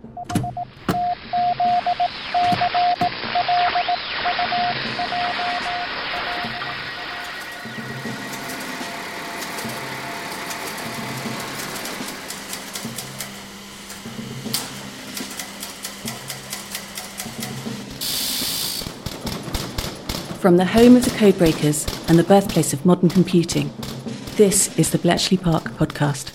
From the home of the Codebreakers and the birthplace of modern computing, this is the Bletchley Park podcast.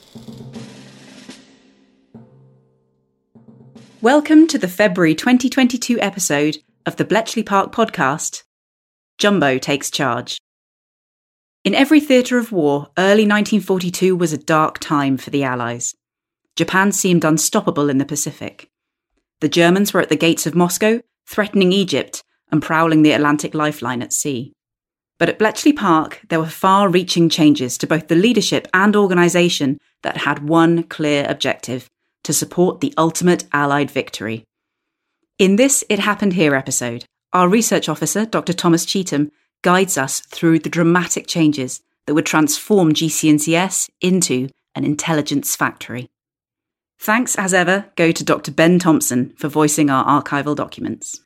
Welcome to the February 2022 episode of the Bletchley Park podcast, Jumbo Takes Charge. In every theatre of war, early 1942 was a dark time for the Allies. Japan seemed unstoppable in the Pacific. The Germans were at the gates of Moscow, threatening Egypt and prowling the Atlantic lifeline at sea. But at Bletchley Park, there were far-reaching changes to both the leadership and organisation that had one clear objective: to support the ultimate Allied victory. In this It Happened Here episode, our research officer, Dr. Thomas Cheetham, guides us through the dramatic changes that would transform GC&CS into an intelligence factory. Thanks, as ever, go to Dr. Ben Thompson for voicing our archival documents.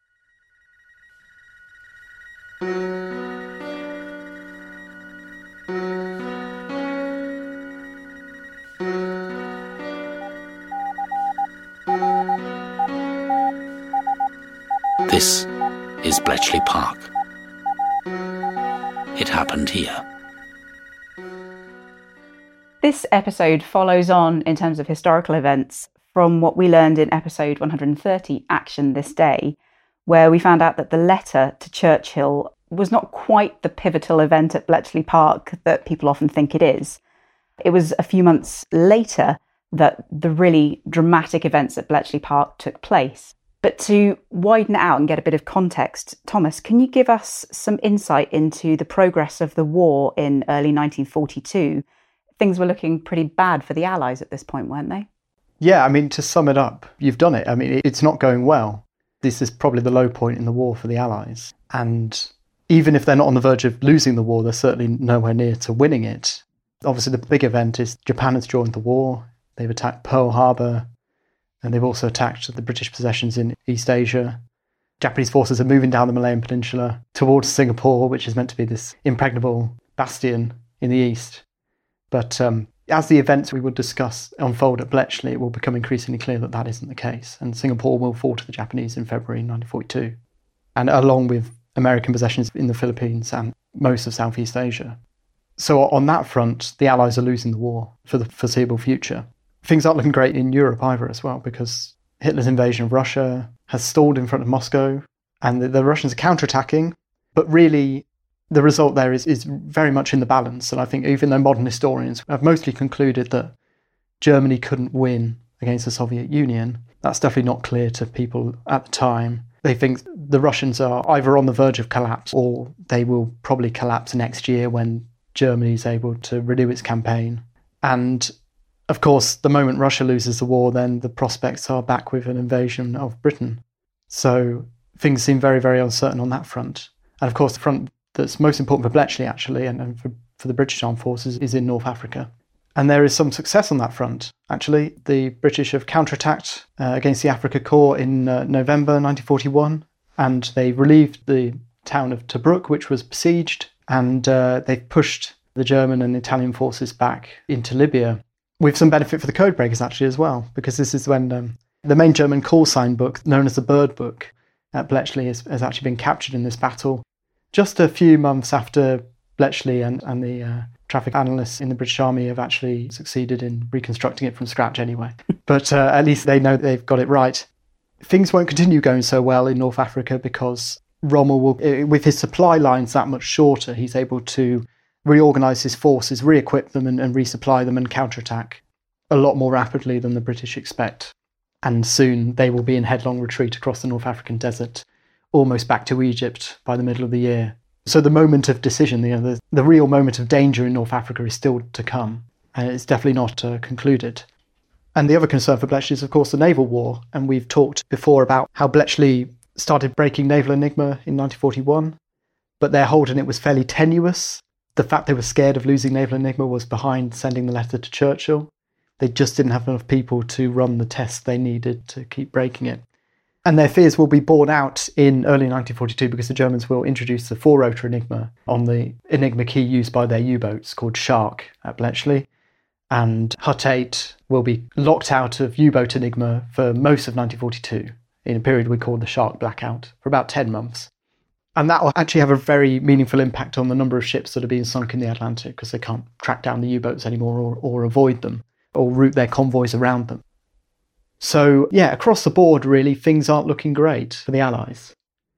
This is Bletchley Park. It happened here. This episode follows on, in terms of historical events, from what we learned in episode 130, Action This Day, where we found out that the letter to Churchill was not quite the pivotal event at Bletchley Park that people often think it is. It was a few months later that the really dramatic events at Bletchley Park took place. But to widen it out and get a bit of context, Thomas, can you give us some insight into the progress of the war in early 1942? Things were looking pretty bad for the Allies at this point, weren't they? Yeah, I mean, to sum it up, you've done it. I mean, it's not going well. This is probably the low point in the war for the Allies. And even if they're not on the verge of losing the war, they're certainly nowhere near to winning it. Obviously, the big event is Japan has joined the war. They've attacked Pearl Harbor, and they've also attacked the British possessions in East Asia. Japanese forces are moving down the Malayan Peninsula towards Singapore, which is meant to be this impregnable bastion in the east. But as the events we will discuss unfold at Bletchley, it will become increasingly clear that that isn't the case, and Singapore will fall to the Japanese in February 1942, and along with American possessions in the Philippines and most of Southeast Asia. So on that front, the Allies are losing the war for the foreseeable future. Things aren't looking great in Europe either as well, because Hitler's invasion of Russia has stalled in front of Moscow, and the Russians are counterattacking, but really the result there is very much in the balance. And I think even though modern historians have mostly concluded that Germany couldn't win against the Soviet Union, that's definitely not clear to people at the time. They think the Russians are either on the verge of collapse, or they will probably collapse next year when Germany is able to renew its campaign. And of course, the moment Russia loses the war, then the prospects are back with an invasion of Britain. So things seem very, very uncertain on that front. And of course, the front that's most important for Bletchley, actually, and for the British Armed Forces, is in North Africa. And there is some success on that front, actually. The British have counterattacked against the Afrika Korps in November 1941, and they relieved the town of Tobruk, which was besieged, and they've pushed the German and Italian forces back into Libya, with some benefit for the Codebreakers, actually, as well, because this is when the main German call sign book, known as the Bird Book, at Bletchley has actually been captured in this battle. Just a few months after Bletchley and the traffic analysts in the British Army have actually succeeded in reconstructing it from scratch anyway. But at least they know they've got it right. Things won't continue going so well in North Africa because Rommel will, with his supply lines that much shorter, he's able to reorganise his forces, re-equip them and resupply them and counterattack a lot more rapidly than the British expect. And soon they will be in headlong retreat across the North African desert, almost back to Egypt by the middle of the year. So the moment of decision, the real moment of danger in North Africa is still to come, and it's definitely not concluded. And the other concern for Bletchley is, of course, the naval war. And we've talked before about how Bletchley started breaking naval enigma in 1941, but their hold on it was fairly tenuous. The fact they were scared of losing naval enigma was behind sending the letter to Churchill. They just didn't have enough people to run the tests they needed to keep breaking it. And their fears will be borne out in early 1942 because the Germans will introduce the 4-rotor Enigma on the Enigma key used by their U-boats called Shark at Bletchley. And Hut 8 will be locked out of U-boat Enigma for most of 1942 in a period we call the Shark Blackout for about 10 months. And that will actually have a very meaningful impact on the number of ships that are being sunk in the Atlantic because they can't track down the U-boats anymore or avoid them or route their convoys around them. So, yeah, across the board, really, things aren't looking great for the Allies.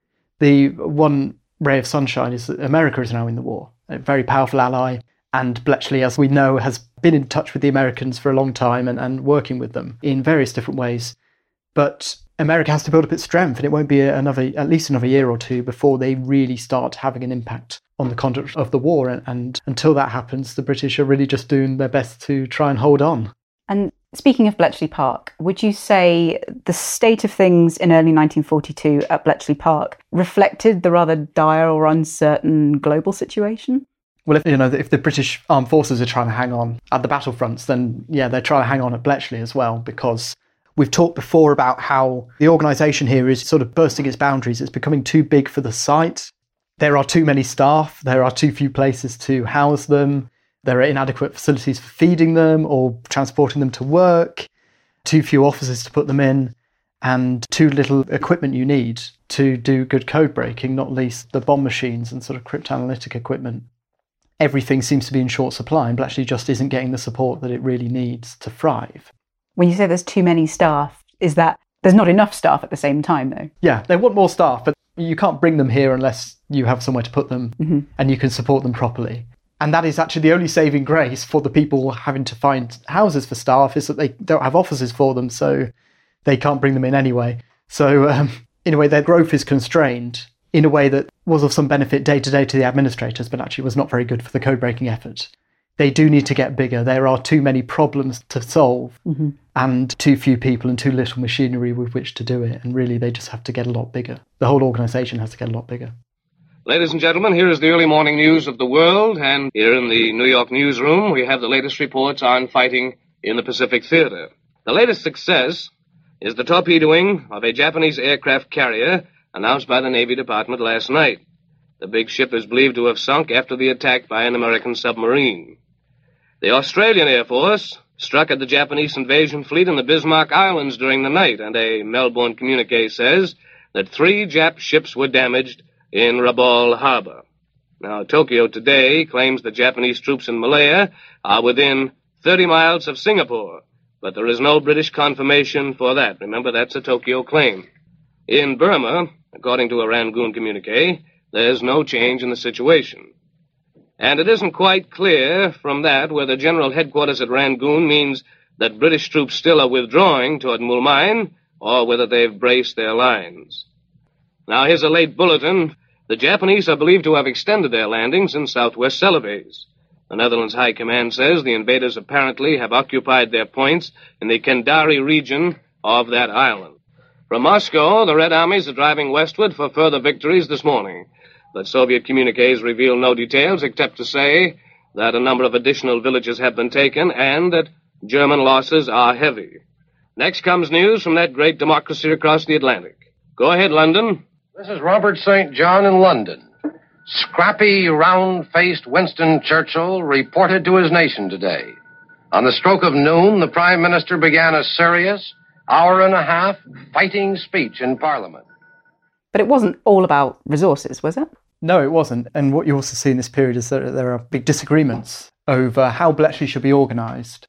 The one ray of sunshine is that America is now in the war, a very powerful ally, and Bletchley, as we know, has been in touch with the Americans for a long time and working with them in various different ways. But America has to build up its strength, and it won't be at least another year or two before they really start having an impact on the conduct of the war. And until that happens, the British are really just doing their best to try and hold on. And speaking of Bletchley Park, would you say the state of things in early 1942 at Bletchley Park reflected the rather dire or uncertain global situation? Well, if the British armed forces are trying to hang on at the battlefronts, then yeah, they're trying to hang on at Bletchley as well, because we've talked before about how the organisation here is sort of bursting its boundaries. It's becoming too big for the site. There are too many staff. There are too few places to house them. There are inadequate facilities for feeding them or transporting them to work, too few offices to put them in, and too little equipment you need to do good code breaking, not least the bomb machines and sort of cryptanalytic equipment. Everything seems to be in short supply, and Bletchley just isn't getting the support that it really needs to thrive. When you say there's too many staff, is that there's not enough staff at the same time, though? Yeah, they want more staff, but you can't bring them here unless you have somewhere to put them and you can support them properly. And that is actually the only saving grace for the people having to find houses for staff, is that they don't have offices for them, so they can't bring them in anyway. So in a way, their growth is constrained in a way that was of some benefit day to day to the administrators, but actually was not very good for the code-breaking effort. They do need to get bigger. There are too many problems to solve and too few people and too little machinery with which to do it. And really, they just have to get a lot bigger. The whole organisation has to get a lot bigger. Ladies and gentlemen, here is the early morning news of the world, and here in the New York newsroom, we have the latest reports on fighting in the Pacific Theater. The latest success is the torpedoing of a Japanese aircraft carrier announced by the Navy Department last night. The big ship is believed to have sunk after the attack by an American submarine. The Australian Air Force struck at the Japanese invasion fleet in the Bismarck Islands during the night, and a Melbourne communique says that 3 Jap ships were damaged in Rabaul Harbor. Now, Tokyo today claims the Japanese troops in Malaya are within 30 miles of Singapore, but there is no British confirmation for that. Remember, that's a Tokyo claim. In Burma, according to a Rangoon communique, there's no change in the situation. And it isn't quite clear from that whether General Headquarters at Rangoon means that British troops still are withdrawing toward Mulmine, or whether they've braced their lines. Now, here's a late bulletin. The Japanese are believed to have extended their landings in southwest Celebes. The Netherlands High Command says the invaders apparently have occupied their points in the Kendari region of that island. From Moscow, the Red Armies are driving westward for further victories this morning. But Soviet communiques reveal no details except to say that a number of additional villages have been taken and that German losses are heavy. Next comes news from that great democracy across the Atlantic. Go ahead, London. This is Robert St. John in London. Scrappy, round-faced Winston Churchill reported to his nation today. On the stroke of noon, the Prime Minister began a serious, hour-and-a-half fighting speech in Parliament. But it wasn't all about resources, was it? No, it wasn't. And what you also see in this period is that there are big disagreements over how Bletchley should be organised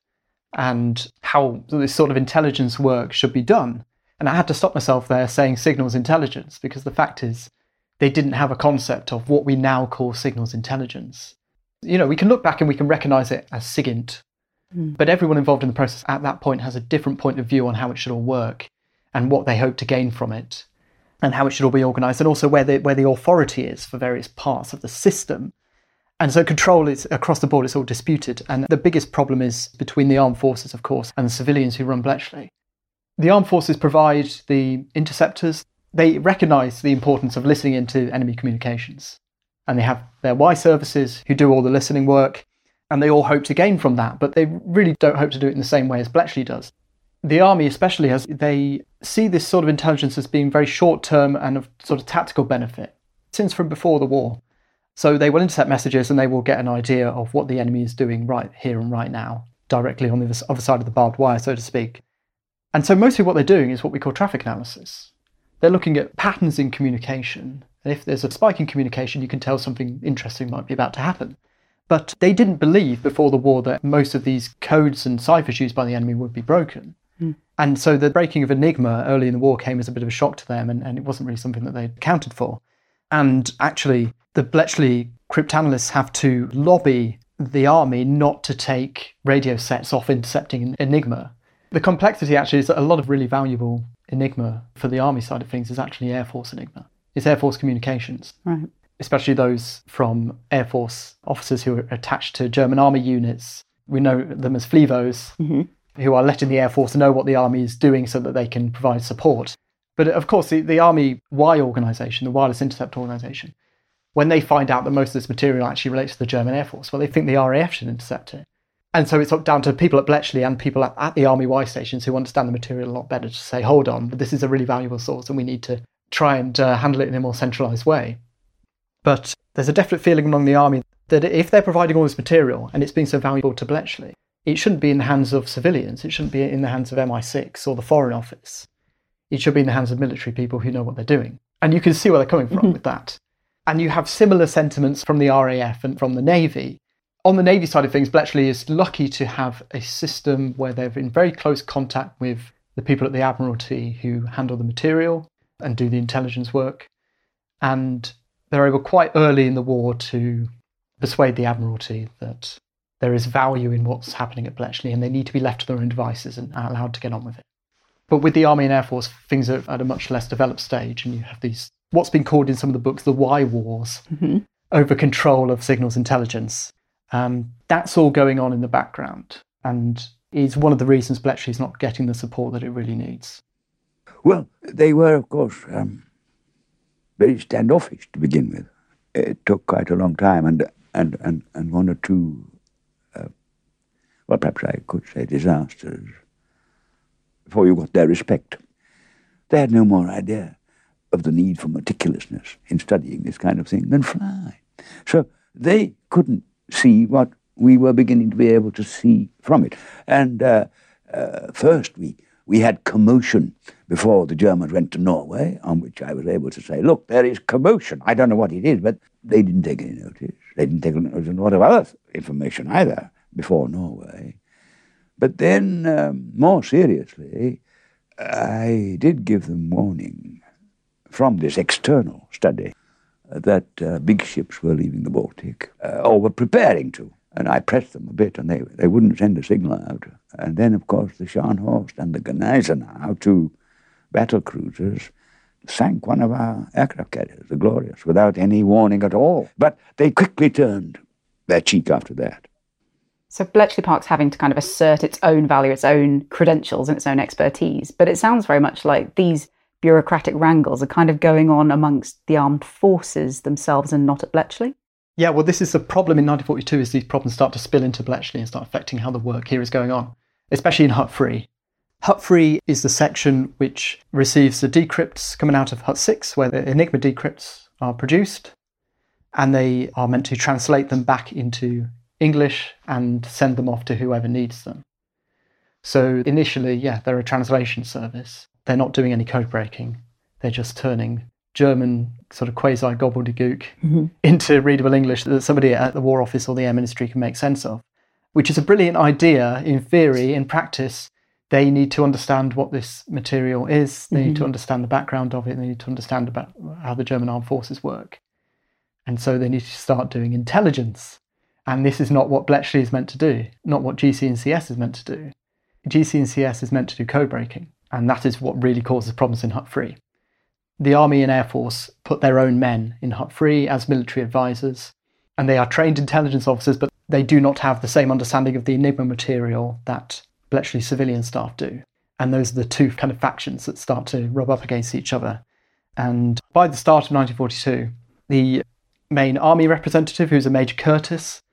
and how this sort of intelligence work should be done. And I had to stop myself there saying signals intelligence, because the fact is they didn't have a concept of what we now call signals intelligence. You know, we can look back and we can recognise it as SIGINT, but everyone involved in the process at that point has a different point of view on how it should all work and what they hope to gain from it and how it should all be organised, and also where the authority is for various parts of the system. And so control is across the board, it's all disputed. And the biggest problem is between the armed forces, of course, and the civilians who run Bletchley. The armed forces provide the interceptors. They recognise the importance of listening into enemy communications. And they have their Y services who do all the listening work. And they all hope to gain from that, but they really don't hope to do it in the same way as Bletchley does. The army especially, they see this sort of intelligence as being very short-term and of sort of tactical benefit, since from before the war. So they will intercept messages and they will get an idea of what the enemy is doing right here and right now, directly on the other side of the barbed wire, so to speak. And so mostly what they're doing is what we call traffic analysis. They're looking at patterns in communication. And if there's a spike in communication, you can tell something interesting might be about to happen. But they didn't believe before the war that most of these codes and ciphers used by the enemy would be broken. And so the breaking of Enigma early in the war came as a bit of a shock to them, and it wasn't really something that they'd accounted for. And actually, the Bletchley cryptanalysts have to lobby the army not to take radio sets off intercepting Enigma. The complexity actually is that a lot of really valuable Enigma for the army side of things is actually Air Force Enigma. It's Air Force communications. Right. Especially those from Air Force officers who are attached to German army units. We know them as FLIVOs, who are letting the Air Force know what the army is doing so that they can provide support. But of course, the Army Y organisation, the Wireless Intercept Organisation, when they find out that most of this material actually relates to the German Air Force, well, they think the RAF should intercept it. And so it's up down to people at Bletchley and people at the Army Y stations who understand the material a lot better to say, hold on, this is a really valuable source and we need to try and handle it in a more centralised way. But there's a definite feeling among the army that if they're providing all this material and it's being so valuable to Bletchley, it shouldn't be in the hands of civilians. It shouldn't be in the hands of MI6 or the Foreign Office. It should be in the hands of military people who know what they're doing. And you can see where they're coming from with that. And you have similar sentiments from the RAF and from the Navy. On the Navy side of things, Bletchley is lucky to have a system where they're in very close contact with the people at the Admiralty who handle the material and do the intelligence work. And they're able quite early in the war to persuade the Admiralty that there is value in what's happening at Bletchley and they need to be left to their own devices and are allowed to get on with it. But with the Army and Air Force, things are at a much less developed stage, and you have these, what's been called in some of the books, the Y Wars, over control of signals intelligence. That's all going on in the background, and is one of the reasons Bletchley's not getting the support that it really needs. Well, they were, of course, very standoffish to begin with. It took quite a long time, and one or two, well, perhaps I could say disasters, before you got their respect. They had no more idea of the need for meticulousness in studying this kind of thing than fly. So they couldn't see what we were beginning to be able to see from it. And first we had commotion before the Germans went to Norway, on which I was able to say, look, there is commotion. I don't know what it is, but they didn't take any notice. They didn't take any notice of a lot of other information either before Norway. But then, more seriously, I did give them warning from this external study that big ships were leaving the Baltic, or were preparing to. And I pressed them a bit, and they wouldn't send a signal out. And then, of course, the Scharnhorst and the Gneisenau, two battle cruisers, sank one of our aircraft carriers, the Glorious, without any warning at all. But they quickly turned their cheek after that. So Bletchley Park's having to kind of assert its own value, its own credentials and its own expertise. But it sounds very much like these bureaucratic wrangles are kind of going on amongst the armed forces themselves and not at Bletchley. Yeah, well, this is the problem in 1942, is these problems start to spill into Bletchley and start affecting how the work here is going on, especially in Hut 3. Hut 3 is the section which receives the decrypts coming out of Hut 6, where the Enigma decrypts are produced, and they are meant to translate them back into English and send them off to whoever needs them. So initially, they're a translation service. They're not doing any code breaking. They're just turning German sort of quasi-gobbledygook into readable English that somebody at the War Office or the Air Ministry can make sense of, which is a brilliant idea in theory. In practice, they need to understand what this material is. They need to understand the background of it. They need to understand about how the German armed forces work. And so they need to start doing intelligence. And this is not what Bletchley is meant to do, not what GC&CS is meant to do. GC&CS is meant to do code breaking, and that is what really causes problems in Hut 3. The Army and Air Force put their own men in Hut 3 as military advisors, and they are trained intelligence officers, but they do not have the same understanding of the Enigma material that Bletchley civilian staff do. And those are the two kind of factions that start to rub up against each other. And by the start of 1942, the main army representative, who's a Major Curtis,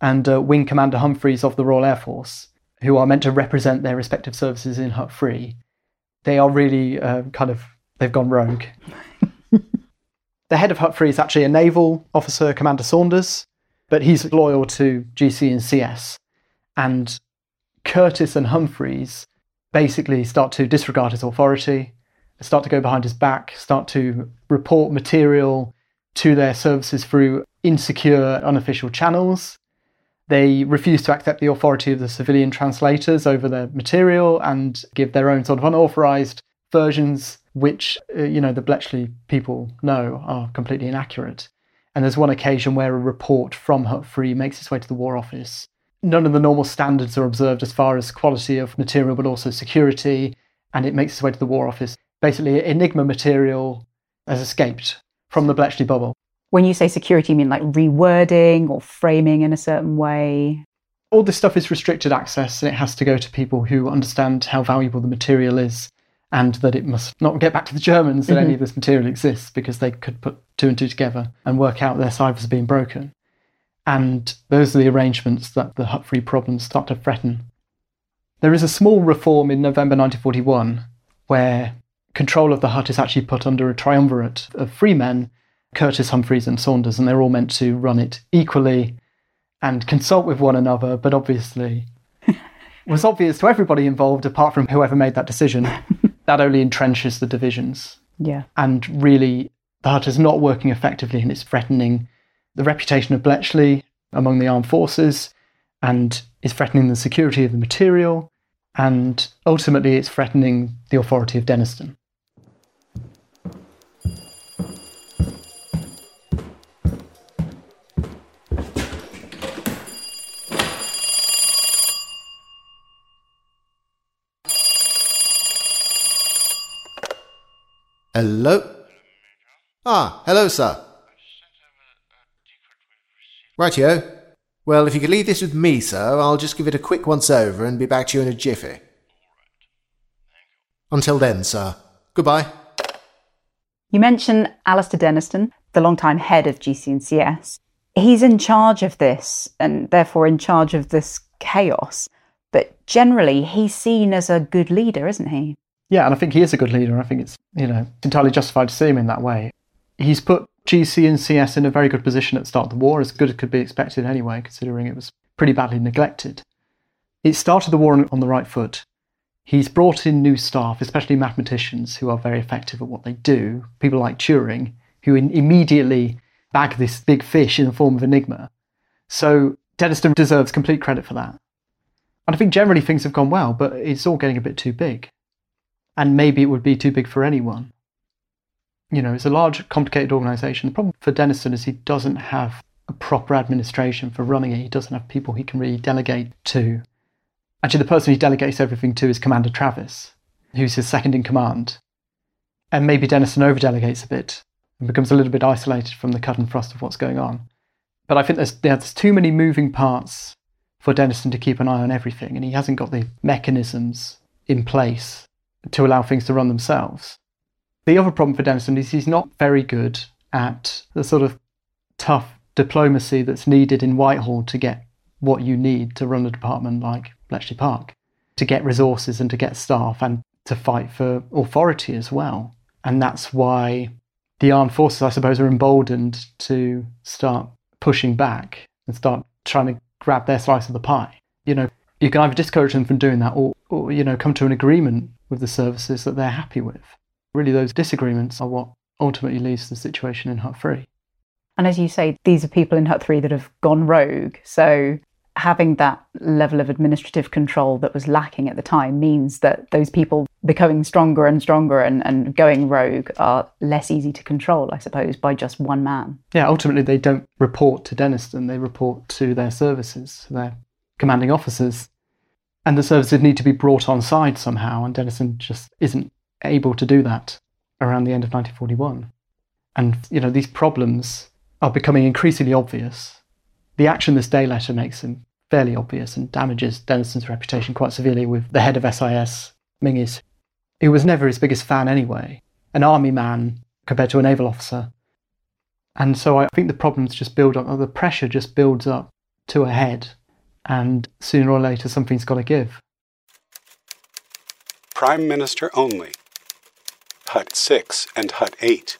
and Wing Commander Humphreys of the Royal Air Force, who are meant to represent their respective services in Hut 3, they are really they've gone rogue. The head of Hut 3 is actually a naval officer, Commander Saunders, but he's loyal to GC and CS. And Curtis and Humphreys basically start to disregard his authority, start to go behind his back, start to report material to their services through insecure, unofficial channels. They refuse to accept the authority of the civilian translators over their material and give their own sort of unauthorised versions, which, the Bletchley people know are completely inaccurate. And there's one occasion where a report from Hut 3 makes its way to the War Office. None of the normal standards are observed as far as quality of material, but also security, and it makes its way to the War Office. Basically, Enigma material has escaped from the Bletchley bubble. When you say security, you mean like rewording or framing in a certain way? All this stuff is restricted access, and it has to go to people who understand how valuable the material is, and that it must not get back to the Germans that any of this material exists, because they could put two and two together and work out their ciphers being broken. And those are the arrangements that the Hut 3 problems start to threaten. There is a small reform in November 1941 where control of the hut is actually put under a triumvirate of three men, Curtis, Humphreys and Saunders, and they're all meant to run it equally and consult with one another, but obviously was obvious to everybody involved apart from whoever made that decision. That only entrenches the divisions. Yeah. And really, the hut is not working effectively, and it's threatening the reputation of Bletchley among the armed forces, and is threatening the security of the material, and ultimately it's threatening the authority of Denniston. Hello? Hello, sir. Rightio. Well, if you could leave this with me, sir, I'll just give it a quick once-over and be back to you in a jiffy. Until then, sir. Goodbye. You mentioned Alistair Denniston, the long-time head of GC&CS. He's in charge of this, and therefore in charge of this chaos. But generally, he's seen as a good leader, isn't he? Yeah, and I think he is a good leader. I think it's, entirely justified to see him in that way. He's put GC and CS in a very good position at the start of the war, as good as could be expected anyway, considering it was pretty badly neglected. It started the war on the right foot. He's brought in new staff, especially mathematicians, who are very effective at what they do. People like Turing, who immediately bag this big fish in the form of Enigma. So Denniston deserves complete credit for that. And I think generally things have gone well, but it's all getting a bit too big. And maybe it would be too big for anyone. It's a large, complicated organisation. The problem for Denniston is he doesn't have a proper administration for running it. He doesn't have people he can really delegate to. Actually, the person he delegates everything to is Commander Travis, who's his second in command. And maybe Denniston over-delegates a bit and becomes a little bit isolated from the cut and thrust of what's going on. But I think there's too many moving parts for Denniston to keep an eye on everything, and he hasn't got the mechanisms in place to allow things to run themselves. The other problem for Denniston is he's not very good at the sort of tough diplomacy that's needed in Whitehall to get what you need to run a department like Bletchley Park, to get resources and to get staff and to fight for authority as well. And that's why the armed forces, I suppose, are emboldened to start pushing back and start trying to grab their slice of the pie. You can either discourage them from doing that or come to an agreement with the services that they're happy with. Really, those disagreements are what ultimately leads to the situation in Hut 3. And as you say, these are people in Hut 3 that have gone rogue. So having that level of administrative control that was lacking at the time means that those people becoming stronger and stronger and going rogue are less easy to control, I suppose, by just one man. Yeah, ultimately they don't report to Denniston, they report to their services, their commanding officers. And the services need to be brought on side somehow, and Denniston just isn't able to do that around the end of 1941. And, these problems are becoming increasingly obvious. The Action This Day letter makes them fairly obvious and damages Denniston's reputation quite severely with the head of SIS, Mingus, who was never his biggest fan anyway, an army man compared to a naval officer. And so I think the problems just build up, or the pressure just builds up to a head, and sooner or later something's got to give. Prime Minister only. Hut 6 and Hut 8.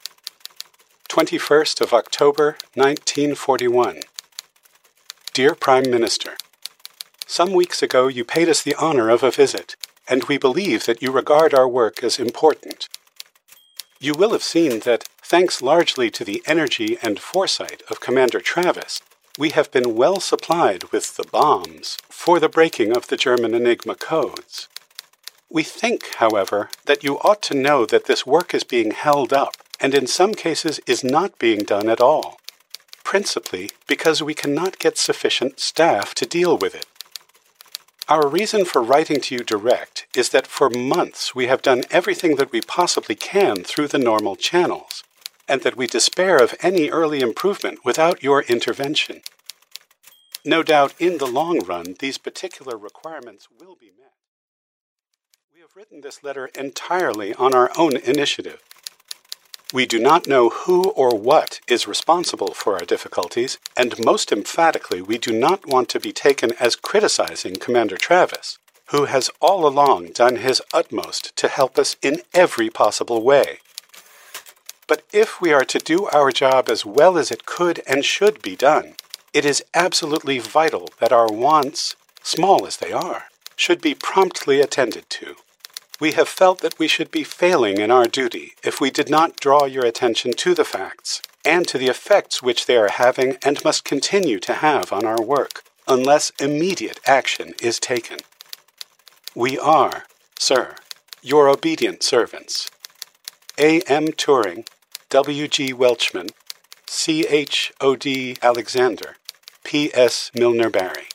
21st of October, 1941. Dear Prime Minister, some weeks ago you paid us the honor of a visit, and we believe that you regard our work as important. You will have seen that, thanks largely to the energy and foresight of Commander Travis, we have been well supplied with the bombs for the breaking of the German Enigma codes. We think, however, that you ought to know that this work is being held up, and in some cases is not being done at all, principally because we cannot get sufficient staff to deal with it. Our reason for writing to you direct is that for months we have done everything that we possibly can through the normal channels, and that we despair of any early improvement without your intervention. No doubt, in the long run, these particular requirements will be met. We have written this letter entirely on our own initiative. We do not know who or what is responsible for our difficulties, and most emphatically, we do not want to be taken as criticizing Commander Travis, who has all along done his utmost to help us in every possible way. But if we are to do our job as well as it could and should be done, it is absolutely vital that our wants, small as they are, should be promptly attended to. We have felt that we should be failing in our duty if we did not draw your attention to the facts and to the effects which they are having and must continue to have on our work, unless immediate action is taken. We are, sir, your obedient servants. A.M. Turing, W.G. Welchman, C.H.O.D. Alexander, P.S. Milner Barry.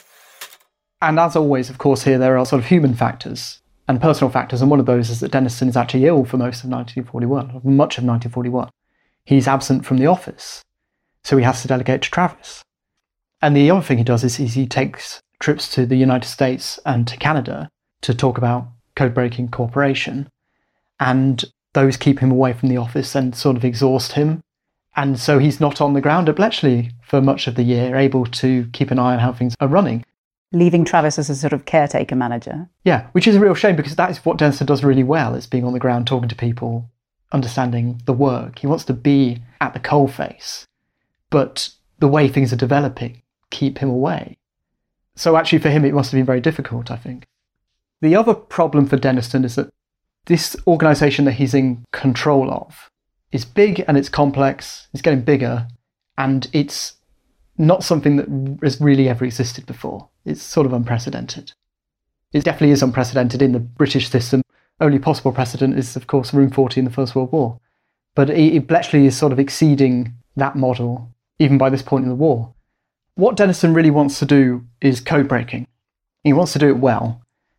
And as always, of course, here there are sort of human factors and personal factors, and one of those is that Denniston is actually ill for most of 1941, much of 1941. He's absent from the office, so he has to delegate to Travis. And the other thing he does is he takes trips to the United States and to Canada to talk about code-breaking cooperation, and those keep him away from the office and sort of exhaust him. And so he's not on the ground at Bletchley for much of the year, able to keep an eye on how things are running. Leaving Travis as a sort of caretaker manager. Yeah, which is a real shame, because that is what Denniston does really well, is being on the ground, talking to people, understanding the work. He wants to be at the coalface, but the way things are developing keep him away. So actually for him it must have been very difficult, I think. The other problem for Denniston is that this organisation that he's in control of is big and it's complex, it's getting bigger, and it's not something that has really ever existed before. It's sort of unprecedented. It definitely is unprecedented in the British system. Only possible precedent is, of course, Room 40 in the First World War. But Bletchley is sort of exceeding that model, even by this point in the war. What Denniston really wants to do is code breaking. He wants to do it well.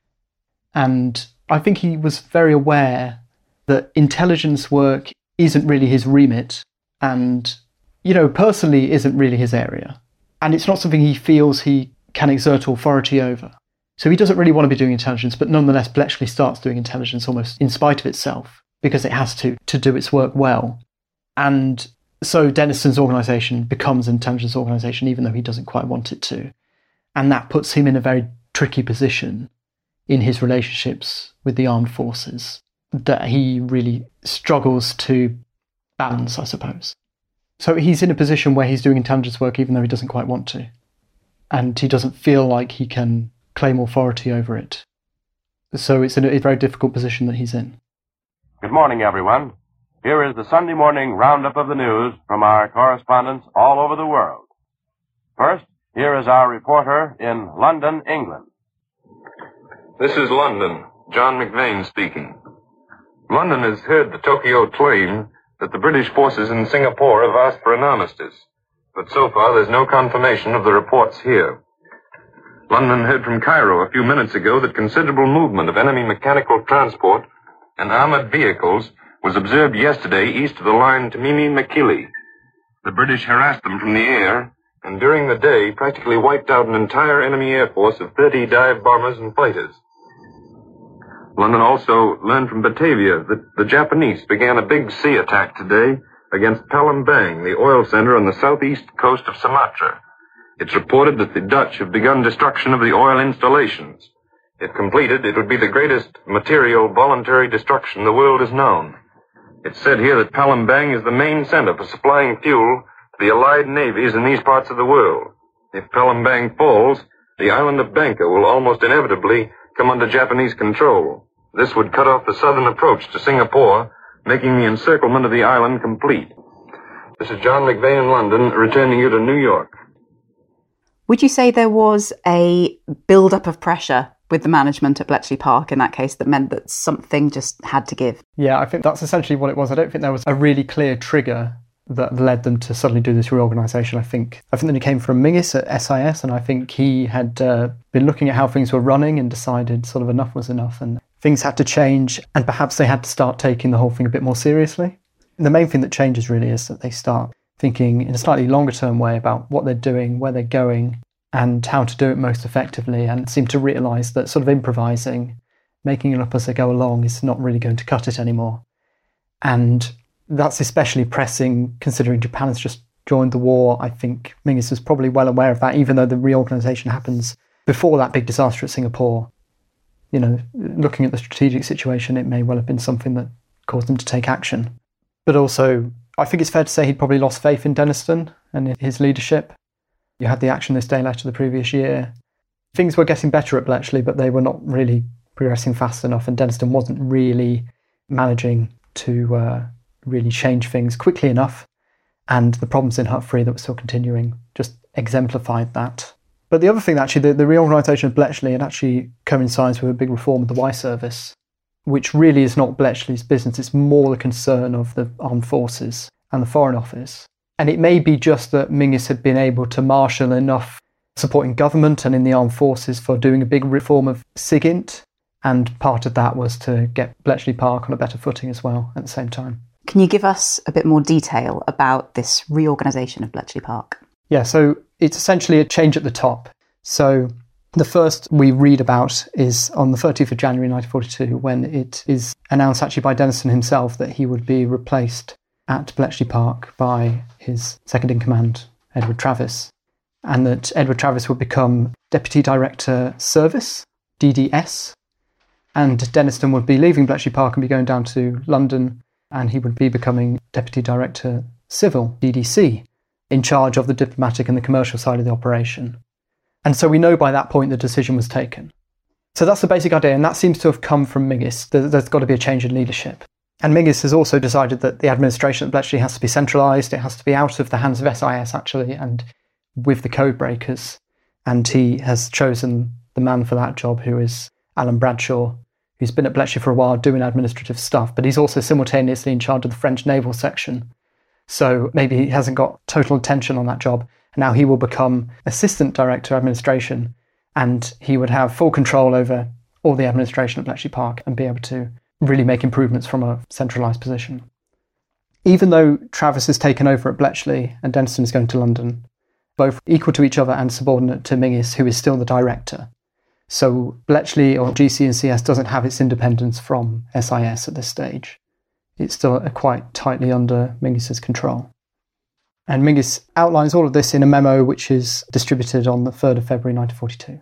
And I think he was very aware that intelligence work isn't really his remit, and, personally isn't really his area. And it's not something he feels he can exert authority over. So he doesn't really want to be doing intelligence, but nonetheless Bletchley starts doing intelligence almost in spite of itself, because it has to do its work well. And so Denniston's organisation becomes an intelligence organisation, even though he doesn't quite want it to. And that puts him in a very tricky position in his relationships with the armed forces that he really struggles to balance, I suppose. So he's in a position where he's doing intelligence work even though he doesn't quite want to. And he doesn't feel like he can claim authority over it. So it's a very difficult position that he's in. Good morning, everyone. Here is the Sunday morning roundup of the news from our correspondents all over the world. First, here is our reporter in London, England. This is London. John McVeigh speaking. London has heard the Tokyo claim that the British forces in Singapore have asked for an armistice. But so far, there's no confirmation of the reports here. London heard from Cairo a few minutes ago that considerable movement of enemy mechanical transport and armored vehicles was observed yesterday east of the line Tamimi-Mekili. The British harassed them from the air, and during the day practically wiped out an entire enemy air force of 30 dive bombers and fighters. London also learned from Batavia that the Japanese began a big sea attack today against Palembang, the oil center on the southeast coast of Sumatra. It's reported that the Dutch have begun destruction of the oil installations. If completed, it would be the greatest material voluntary destruction the world has known. It's said here that Palembang is the main center for supplying fuel to the Allied navies in these parts of the world. If Palembang falls, the island of Bangka will almost inevitably come under Japanese control. This would cut off the southern approach to Singapore, making the encirclement of the island complete. This is John McVeigh in London, returning you to New York. Would you say there was a build-up of pressure with the management at Bletchley Park in that case that meant that something just had to give? Yeah, I think that's essentially what it was. I don't think there was a really clear trigger that led them to suddenly do this reorganisation. I think that it came from Mingus at SIS, and I think he had been looking at how things were running and decided sort of enough was enough and things had to change, and perhaps they had to start taking the whole thing a bit more seriously. The main thing that changes really is that they start thinking in a slightly longer term way about what they're doing, where they're going, and how to do it most effectively, and seem to realise that sort of improvising, making it up as they go along is not really going to cut it anymore. And that's especially pressing considering Japan has just joined the war. I think Mingus was probably well aware of that, even though the reorganisation happens before that big disaster at Singapore. You know, looking at the strategic situation, it may well have been something that caused them to take action. But also, I think it's fair to say he'd probably lost faith in Denniston and in his leadership. You had the Action This Day letter the previous year. Things were getting better at Bletchley, but they were not really progressing fast enough, and Denniston wasn't really managing to really change things quickly enough. And the problems in Hut 3 that were still continuing just exemplified that. But the other thing, actually, the reorganisation of Bletchley, it actually coincides with a big reform of the Y Service, which really is not Bletchley's business. It's more the concern of the armed forces and the Foreign Office. And it may be just that Mingus had been able to marshal enough support in government and in the armed forces for doing a big reform of SIGINT, and part of that was to get Bletchley Park on a better footing as well at the same time. Can you give us a bit more detail about this reorganisation of Bletchley Park? Yeah, so it's essentially a change at the top. So the first we read about is on the 30th of January 1942, when it is announced actually by Denniston himself that he would be replaced at Bletchley Park by his second-in-command, Edward Travis, and that Edward Travis would become Deputy Director Service, DDS, and Denniston would be leaving Bletchley Park and be going down to London, and he would be becoming Deputy Director Civil, DDC, in charge of the diplomatic and the commercial side of the operation. And so we know by that point the decision was taken. So that's the basic idea, and that seems to have come from Mingus. There's got to be a change in leadership. And Mingus has also decided that the administration at Bletchley has to be centralised, it has to be out of the hands of SIS actually, and with the code breakers. And he has chosen the man for that job, who is Alan Bradshaw, who's been at Bletchley for a while doing administrative stuff, but he's also simultaneously in charge of the French naval section. So maybe he hasn't got total attention on that job. And now he will become Assistant Director Administration, and he would have full control over all the administration at Bletchley Park and be able to really make improvements from a centralised position. Even though Travis has taken over at Bletchley and Denniston is going to London, both equal to each other and subordinate to Mingus, who is still the director. So Bletchley or GC&CS doesn't have its independence from SIS at this stage. It's still quite tightly under Mingus's control. And Mingus outlines all of this in a memo which is distributed on the 3rd of February 1942.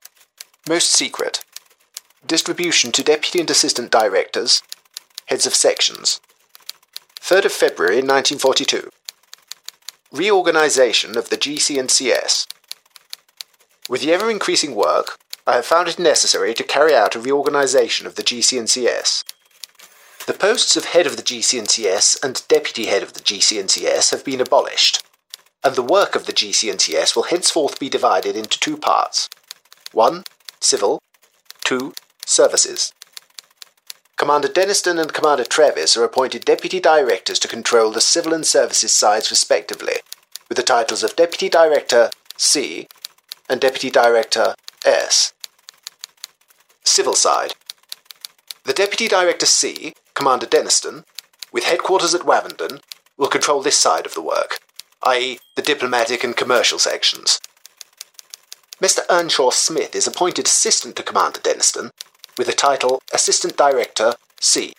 Most secret. Distribution to Deputy and Assistant Directors, Heads of Sections. 3rd of February 1942. Reorganisation of the GC&CS. With the ever-increasing work, I have found it necessary to carry out a reorganisation of the GC&CS. The posts of Head of the GC&CS and Deputy Head of the GC&CS have been abolished, and the work of the GC&CS will henceforth be divided into two parts. 1. Civil. 2. Services. Commander Denniston and Commander Travis are appointed Deputy Directors to control the Civil and Services sides respectively, with the titles of Deputy Director C and Deputy Director S. Civil side. The Deputy Director C, Commander Denniston, with headquarters at Wavendon, will control this side of the work, i.e. the diplomatic and commercial sections. Mr. Earnshaw Smith is appointed Assistant to Commander Denniston, with the title Assistant Director C.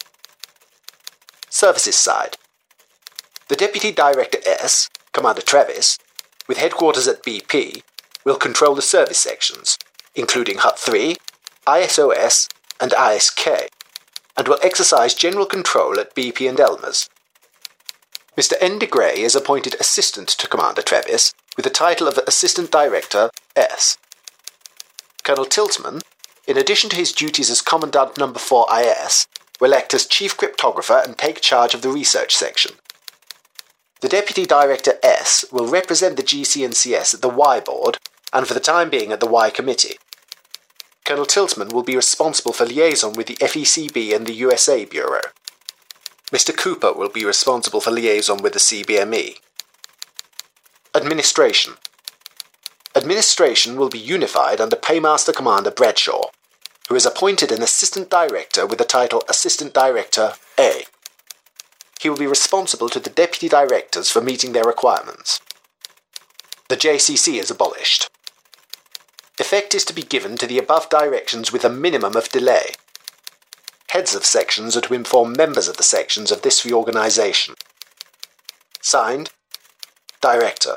Services side. The Deputy Director S, Commander Travis, with headquarters at BP, will control the service sections, including Hut 3, ISOS, and ISK, and will exercise general control at BP and Elmers. Mr. N. de Grey is appointed assistant to Commander Trevis, with the title of Assistant Director, S. Colonel Tiltman, in addition to his duties as Commandant No. 4 IS, will act as Chief Cryptographer and take charge of the research section. The Deputy Director S will represent the GC&CS at the Y Board, and for the time being at the Y Committee. Colonel Tiltman will be responsible for liaison with the FECB and the USA Bureau. Mr. Cooper will be responsible for liaison with the CBME. Administration. Administration will be unified under Paymaster Commander Bradshaw, who is appointed an Assistant Director with the title Assistant Director A. He will be responsible to the Deputy Directors for meeting their requirements. The JCC is abolished. Effect is to be given to the above directions with a minimum of delay. Heads of sections are to inform members of the sections of this reorganisation. Signed, Director.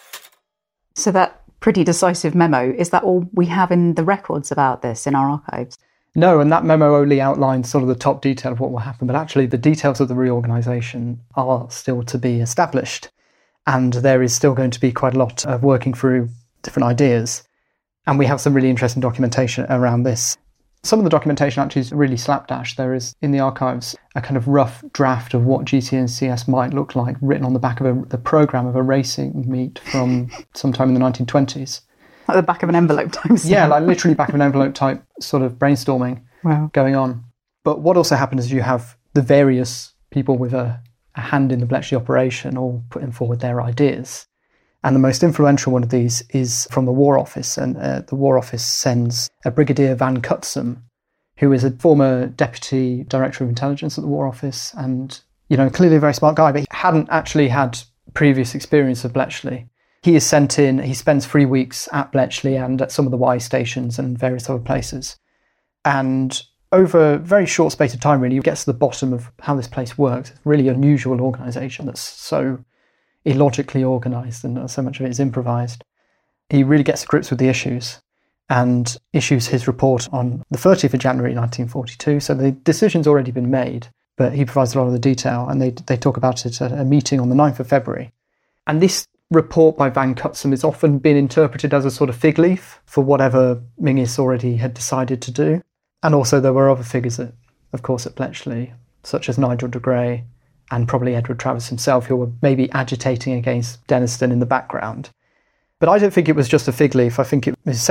So that pretty decisive memo, is that all we have in the records about this in our archives? No, and that memo only outlines sort of the top detail of what will happen, but actually the details of the reorganisation are still to be established, and there is still going to be quite a lot of working through different ideas, and we have some really interesting documentation around this. Some of the documentation actually is really slapdash. There is, in the archives, a kind of rough draft of what GC&CS might look like, written on the back of the programme of a racing meet from sometime in the 1920s. Like the back of an envelope type stuff. Yeah, like literally back of an envelope type sort of brainstorming going on. But what also happens is you have the various people with a hand in the Bletchley operation all putting forward their ideas. And the most influential one of these is from the War Office, and the War Office sends a Brigadier Van Cutsum, who is a former Deputy Director of Intelligence at the War Office, and, you know, clearly a very smart guy, but he hadn't actually had previous experience of Bletchley. He is sent in, he spends 3 weeks at Bletchley and at some of the Y stations and various other places. And over a very short space of time, really, he gets to the bottom of how this place works. It's a really unusual organisation that's so illogically organised, and so much of it is improvised. He really gets to grips with the issues and issues his report on the 30th of January 1942. So the decision's already been made, but he provides a lot of the detail, and they talk about it at a meeting on the 9th of February. And this report by Van Cutsum has often been interpreted as a sort of fig leaf for whatever Mingus already had decided to do. And also there were other figures, of course, at Bletchley, such as Nigel de Grey, and probably Edward Travis himself, who were maybe agitating against Denniston in the background. But I don't think it was just a fig leaf. I think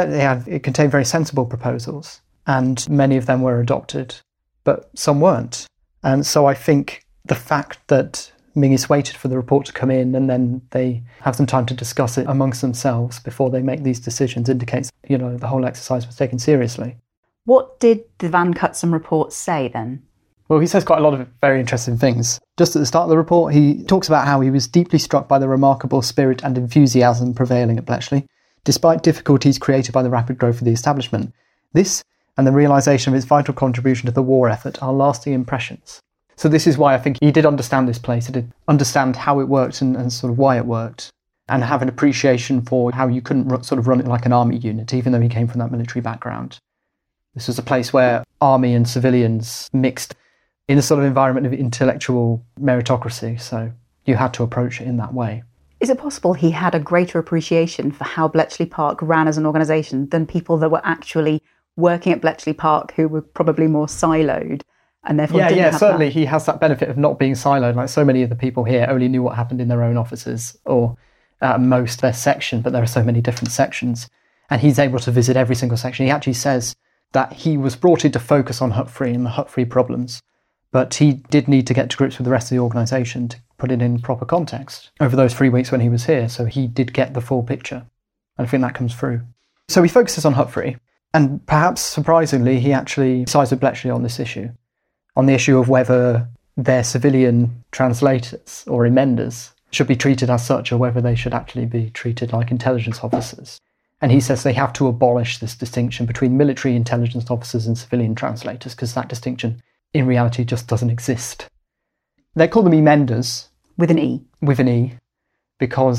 it contained very sensible proposals, and many of them were adopted, but some weren't. And so I think the fact that Mingus waited for the report to come in and then they have some time to discuss it amongst themselves before they make these decisions indicates, you know, the whole exercise was taken seriously. What did the Van Cutsum report say then? Well, he says quite a lot of very interesting things. Just at the start of the report, he talks about how he was deeply struck by the remarkable spirit and enthusiasm prevailing at Bletchley, despite difficulties created by the rapid growth of the establishment. This, and the realisation of its vital contribution to the war effort, are lasting impressions. So this is why I think he did understand this place, he did understand how it worked and sort of why it worked, and have an appreciation for how you couldn't sort of run it like an army unit, even though he came from that military background. This was a place where army and civilians mixed in a sort of environment of intellectual meritocracy, so you had to approach it in that way. Is it possible he had a greater appreciation for how Bletchley Park ran as an organisation than people that were actually working at Bletchley Park who were probably more siloed and therefore didn't have certainly that? He has that benefit of not being siloed. Like so many of the people here only knew what happened in their own offices or at most their section, but there are so many different sections. And he's able to visit every single section. He actually says that he was brought in to focus on Hut 3 and the Hut 3 problems, but he did need to get to grips with the rest of the organisation to put it in proper context over those 3 weeks when he was here, so he did get the full picture. And I think that comes through. So he focuses on Hut 3, and perhaps surprisingly, he actually sides with Bletchley on this issue, on the issue of whether their civilian translators or emenders should be treated as such or whether they should actually be treated like intelligence officers. And he says they have to abolish this distinction between military intelligence officers and civilian translators, because that distinction in reality just doesn't exist. They call them emenders. With an E. With an E, because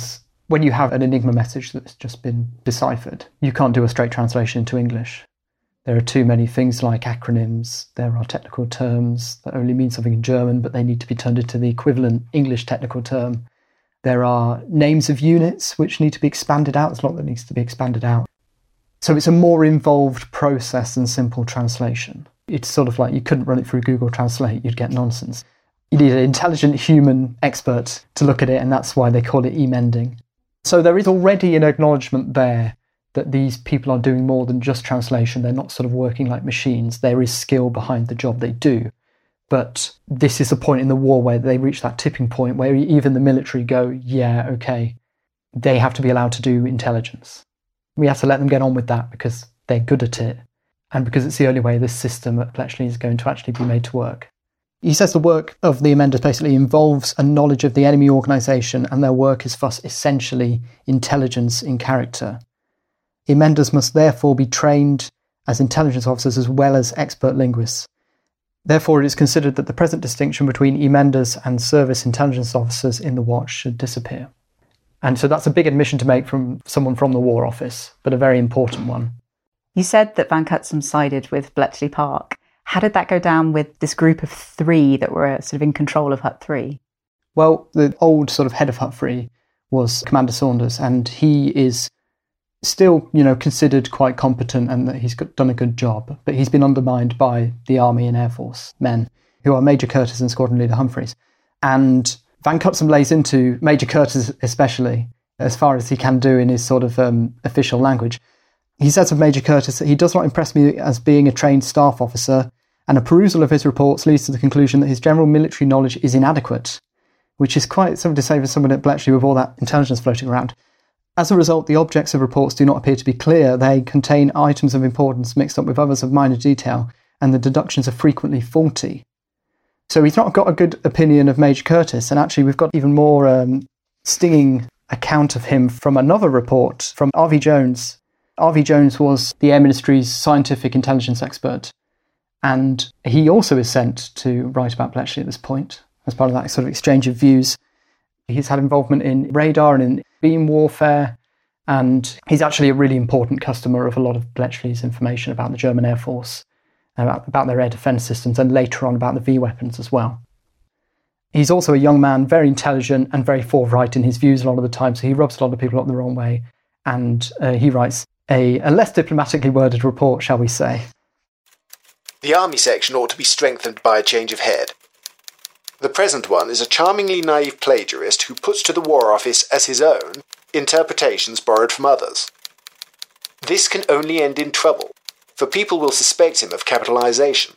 when you have an Enigma message that's just been deciphered, you can't do a straight translation into English. There are too many things like acronyms. There are technical terms that only mean something in German, but they need to be turned into the equivalent English technical term. There are names of units which need to be expanded out. There's a lot that needs to be expanded out. So it's a more involved process than simple translation. It's sort of like you couldn't run it through Google Translate, you'd get nonsense. You need an intelligent human expert to look at it, and that's why they call it emending. So there is already an acknowledgement there that these people are doing more than just translation. They're not sort of working like machines. There is skill behind the job they do. But this is a point in the war where they reach that tipping point where even the military go, yeah, okay, they have to be allowed to do intelligence. We have to let them get on with that because they're good at it, and because it's the only way this system at Bletchley is going to actually be made to work. He says the work of the Emenders basically involves a knowledge of the enemy organisation, and their work is thus essentially intelligence in character. Emenders must therefore be trained as intelligence officers as well as expert linguists. Therefore, it is considered that the present distinction between Emenders and service intelligence officers in the Watch should disappear. And so that's a big admission to make from someone from the War Office, but a very important one. You said that Van Cutsem sided with Bletchley Park. How did that go down with this group of 3 that were sort of in control of Hut 3? Well, the old sort of head of Hut 3 was Commander Saunders, and he is still, considered quite competent and that he's done a good job. But he's been undermined by the Army and Air Force men, who are Major Curtis and Squadron Leader Humphreys. And Van Cutsem lays into Major Curtis especially, as far as he can do in his sort of official language. He says of Major Curtis that he does not impress me as being a trained staff officer, and a perusal of his reports leads to the conclusion that his general military knowledge is inadequate, which is quite something to say for someone at Bletchley with all that intelligence floating around. As a result, the objects of reports do not appear to be clear. They contain items of importance mixed up with others of minor detail, and the deductions are frequently faulty. So he's not got a good opinion of Major Curtis, and actually we've got even more stinging account of him from another report from R.V. Jones. R.V. Jones was the Air Ministry's scientific intelligence expert, and he also is sent to write about Bletchley at this point, as part of that sort of exchange of views. He's had involvement in radar and in beam warfare, and he's actually a really important customer of a lot of Bletchley's information about the German Air Force, about their air defence systems, and later on about the V-weapons as well. He's also a young man, very intelligent and very forthright in his views a lot of the time, so he rubs a lot of people up the wrong way, and he writes a less diplomatically worded report, shall we say. The Army section ought to be strengthened by a change of head. The present one is a charmingly naive plagiarist who puts to the War Office as his own interpretations borrowed from others. This can only end in trouble, for people will suspect him of capitalization.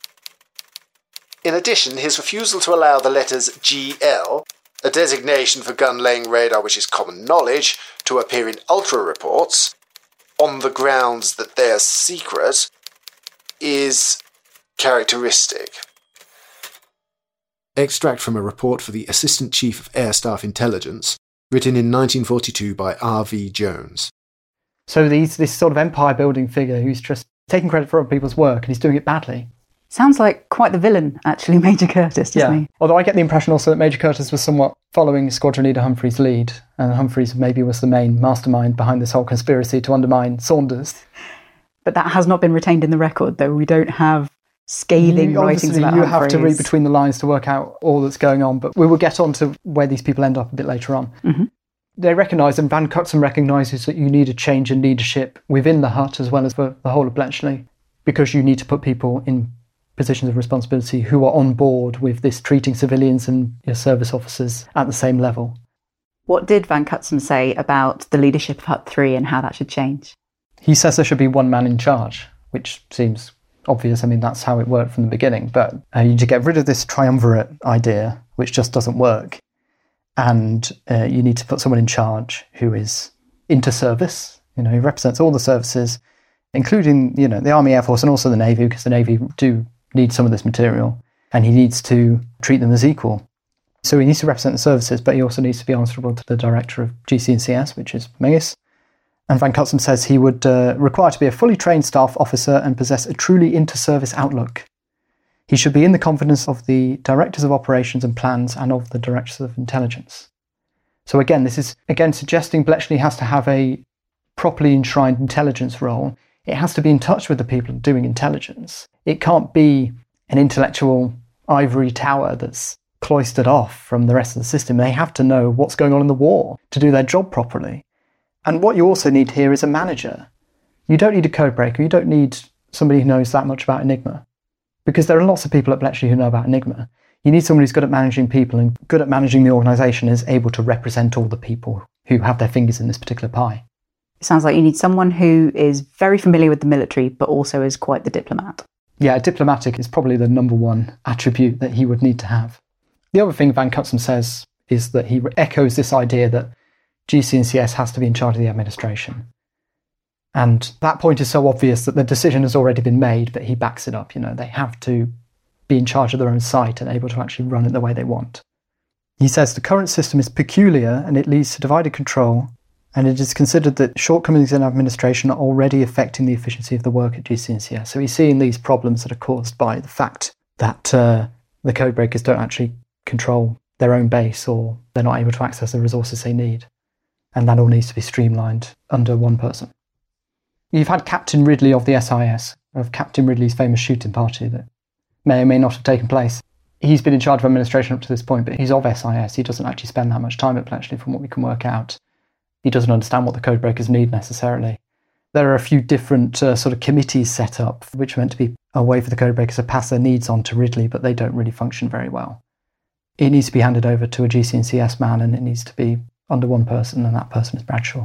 In addition, his refusal to allow the letters GL, a designation for gun-laying radar which is common knowledge, to appear in Ultra reports, on the grounds that they are secret, is characteristic. Extract from a report for the Assistant Chief of Air Staff Intelligence, written in 1942 by R.V. Jones. So this sort of empire-building figure who's just taking credit for other people's work, and he's doing it badly. Sounds like quite the villain, actually, Major Curtis, doesn't he? Although I get the impression also that Major Curtis was somewhat following Squadron Leader Humphreys' lead, and Humphreys maybe was the main mastermind behind this whole conspiracy to undermine Saunders. But that has not been retained in the record, though. We don't have scathing writings about Humphreys. You have to read between the lines to work out all that's going on, but we will get on to where these people end up a bit later on. Mm-hmm. They recognise, and Van Cutsem recognises, that you need a change in leadership within the hut as well as for the whole of Bletchley, because you need to put people in positions of responsibility who are on board with this treating civilians and your service officers at the same level. What did Van Cutsem say about the leadership of Hut 3 and how that should change? He says there should be one man in charge, which seems obvious. I mean, that's how it worked from the beginning. But you need to get rid of this triumvirate idea, which just doesn't work. And you need to put someone in charge who is inter-service, who represents all the services, including, the Army, Air Force, and also the Navy, because the Navy do need some of this material. And he needs to treat them as equal. So he needs to represent the services, but he also needs to be answerable to the director of GC&CS, which is Mengis. And Van Cutsem says he would require to be a fully trained staff officer and possess a truly inter-service outlook. He should be in the confidence of the directors of operations and plans and of the directors of intelligence. So again, this is suggesting Bletchley has to have a properly enshrined intelligence role. It has to be in touch with the people doing intelligence. It can't be an intellectual ivory tower that's cloistered off from the rest of the system. They have to know what's going on in the war to do their job properly. And what you also need here is a manager. You don't need a codebreaker. You don't need somebody who knows that much about Enigma, because there are lots of people at Bletchley who know about Enigma. You need someone who's good at managing people and good at managing the organisation, is able to represent all the people who have their fingers in this particular pie. It sounds like you need someone who is very familiar with the military, but also is quite the diplomat. Yeah, diplomatic is probably the number one attribute that he would need to have. The other thing Van Cutsem says is that he echoes this idea that GC&CS has to be in charge of the administration. And that point is so obvious that the decision has already been made, but he backs it up. They have to be in charge of their own site and able to actually run it the way they want. He says the current system is peculiar and it leads to divided control, and it is considered that shortcomings in administration are already affecting the efficiency of the work at GC&CS. So he's seeing these problems that are caused by the fact that the codebreakers don't actually control their own base, or they're not able to access the resources they need. And that all needs to be streamlined under one person. You've had Captain Ridley of the SIS, of Captain Ridley's famous shooting party that may or may not have taken place. He's been in charge of administration up to this point, but he's of SIS. He doesn't actually spend that much time at Bletchley from what we can work out. He doesn't understand what the codebreakers need necessarily. There are a few different sort of committees set up, which are meant to be a way for the codebreakers to pass their needs on to Ridley, but they don't really function very well. It needs to be handed over to a GC&CS man, and it needs to be under one person, and that person is Bradshaw.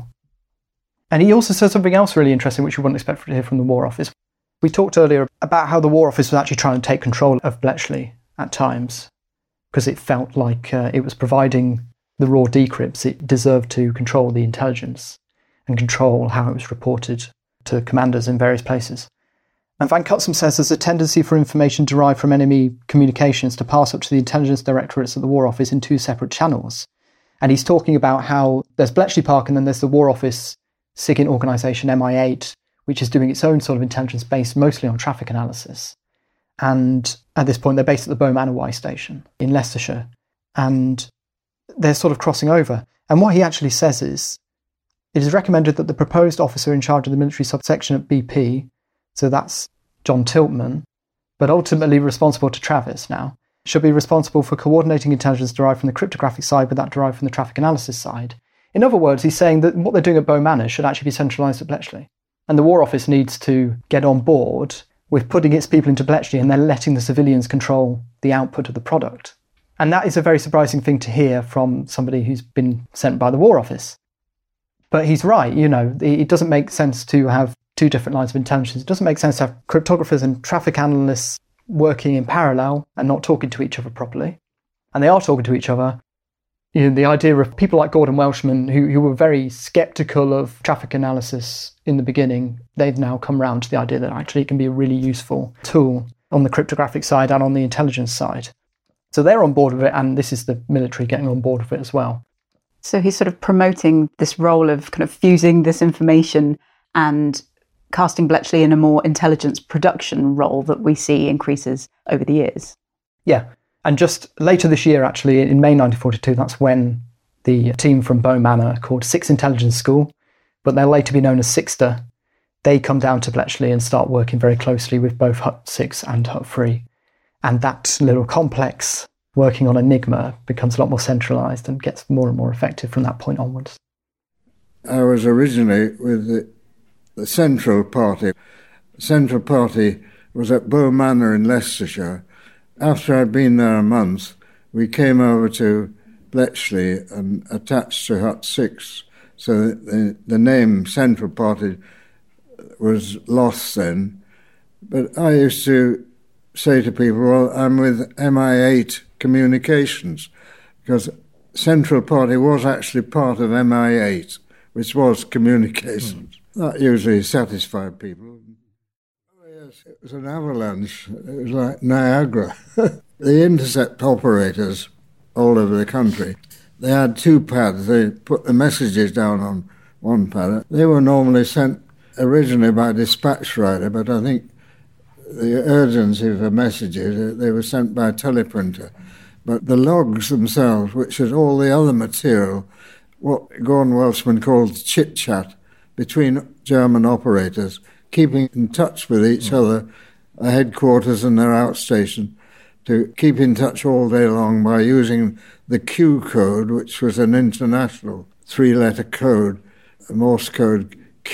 And he also says something else really interesting, which we wouldn't expect to hear from the War Office. We talked earlier about how the War Office was actually trying to take control of Bletchley at times, because it felt like it was providing the raw decrypts. It deserved to control the intelligence and control how it was reported to commanders in various places. And Van Cutsem says there's a tendency for information derived from enemy communications to pass up to the intelligence directorates at the War Office in two separate channels. And he's talking about how there's Bletchley Park and then there's the War Office SIGINT organisation MI8, which is doing its own sort of intelligence based mostly on traffic analysis. And at this point, they're based at the Bow Manor Y station in Leicestershire. And they're sort of crossing over. And what he actually says is, it is recommended that the proposed officer in charge of the military subsection at BP, so that's John Tiltman, but ultimately responsible to Travis now, should be responsible for coordinating intelligence derived from the cryptographic side with that derived from the traffic analysis side. In other words, he's saying that what they're doing at Bow Manor should actually be centralised at Bletchley. And the War Office needs to get on board with putting its people into Bletchley and then letting the civilians control the output of the product. And that is a very surprising thing to hear from somebody who's been sent by the War Office. But he's right, it doesn't make sense to have two different lines of intelligence. It doesn't make sense to have cryptographers and traffic analysts working in parallel and not talking to each other properly. And they are talking to each other. The idea of people like Gordon Welshman, who were very sceptical of traffic analysis in the beginning, they've now come round to the idea that actually it can be a really useful tool on the cryptographic side and on the intelligence side. So they're on board with it, and this is the military getting on board with it as well. So he's sort of promoting this role of kind of fusing this information and casting Bletchley in a more intelligence production role that we see increases over the years. Yeah. And just later this year, actually, in May 1942, that's when the team from Bow Manor, called Six Intelligence School, but they'll later be known as Sixter, they come down to Bletchley and start working very closely with both Hut 6 and Hut 3. And that little complex working on Enigma becomes a lot more centralised and gets more and more effective from that point onwards. I was originally with the Central Party. The Central Party was at Bow Manor in Leicestershire. After I'd been there a month, we came over to Bletchley and attached to Hut 6. So the name Central Party was lost then. But I used to say to people, well, I'm with MI8 Communications, because Central Party was actually part of MI8, which was communications. That usually satisfied people. Oh yes, it was an avalanche. It was like Niagara. The intercept operators all over the country, they had two pads. They put the messages down on one pad. They were normally sent originally by dispatch rider, but I think the urgency for messages, they were sent by teleprinter. But the logs themselves, which is all the other material, what Gordon Welshman called chit-chat between German operators, keeping in touch with each other, their headquarters and their outstation, to keep in touch all day long by using the Q code, which was an international three-letter code. Morse code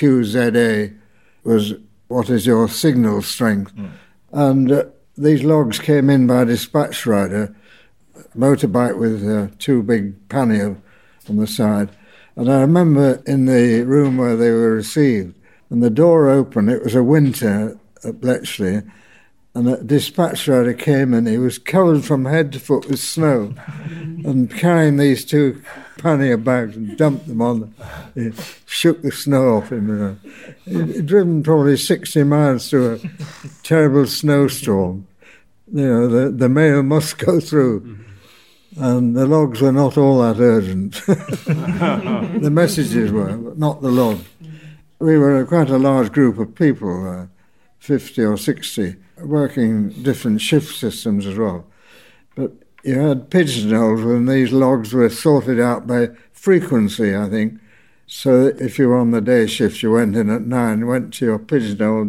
QZA was what is your signal strength. And these logs came in by dispatch rider, motorbike with two big panniers on the side. And I remember in the room where they were received, and the door opened, it was a winter at Bletchley, and a dispatch rider came in, he was covered from head to foot with snow, and carrying these two pannier bags and dumped them on, he shook the snow off him. He'd driven probably 60 miles through a terrible snowstorm. The mail must go through. And the logs were not all that urgent. The messages were, but not the log. We were quite a large group of people, 50 or 60, working different shift systems as well. But you had pigeonholes when these logs were sorted out by frequency, I think. So that if you were on the day shift, you went in at 9, went to your pigeonhole,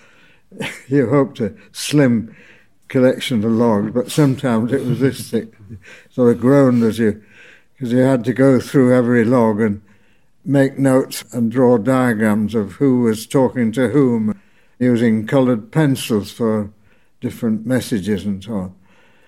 you hoped a slim collection of logs, but sometimes it was this thick, sort of groaned because you had to go through every log and make notes and draw diagrams of who was talking to whom, using coloured pencils for different messages and so on.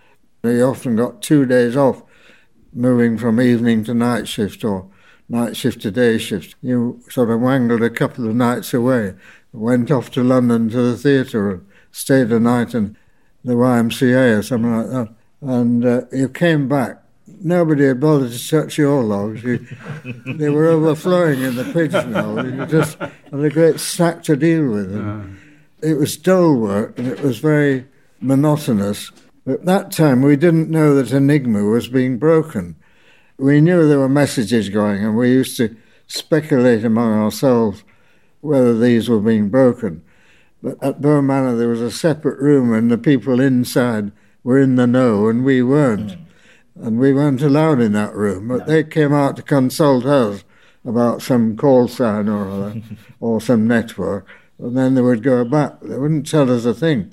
You often got 2 days off, moving from evening to night shift or night shift to day shift. You sort of wangled a couple of nights away, went off to London to the theatre and stayed a night in the YMCA or something like that. And you came back. Nobody had bothered to touch your logs. They were overflowing in the pigeonhole. You just had a great stack to deal with. And it was dull work and it was very monotonous. But at that time we didn't know that Enigma was being broken. We knew there were messages going and we used to speculate among ourselves whether these were being broken. But at Bow Manor there was a separate room and the people inside were in the know and we weren't. And we weren't allowed in that room. But they came out to consult us about some call sign or other, or some network, and then they would go back. They wouldn't tell us a thing.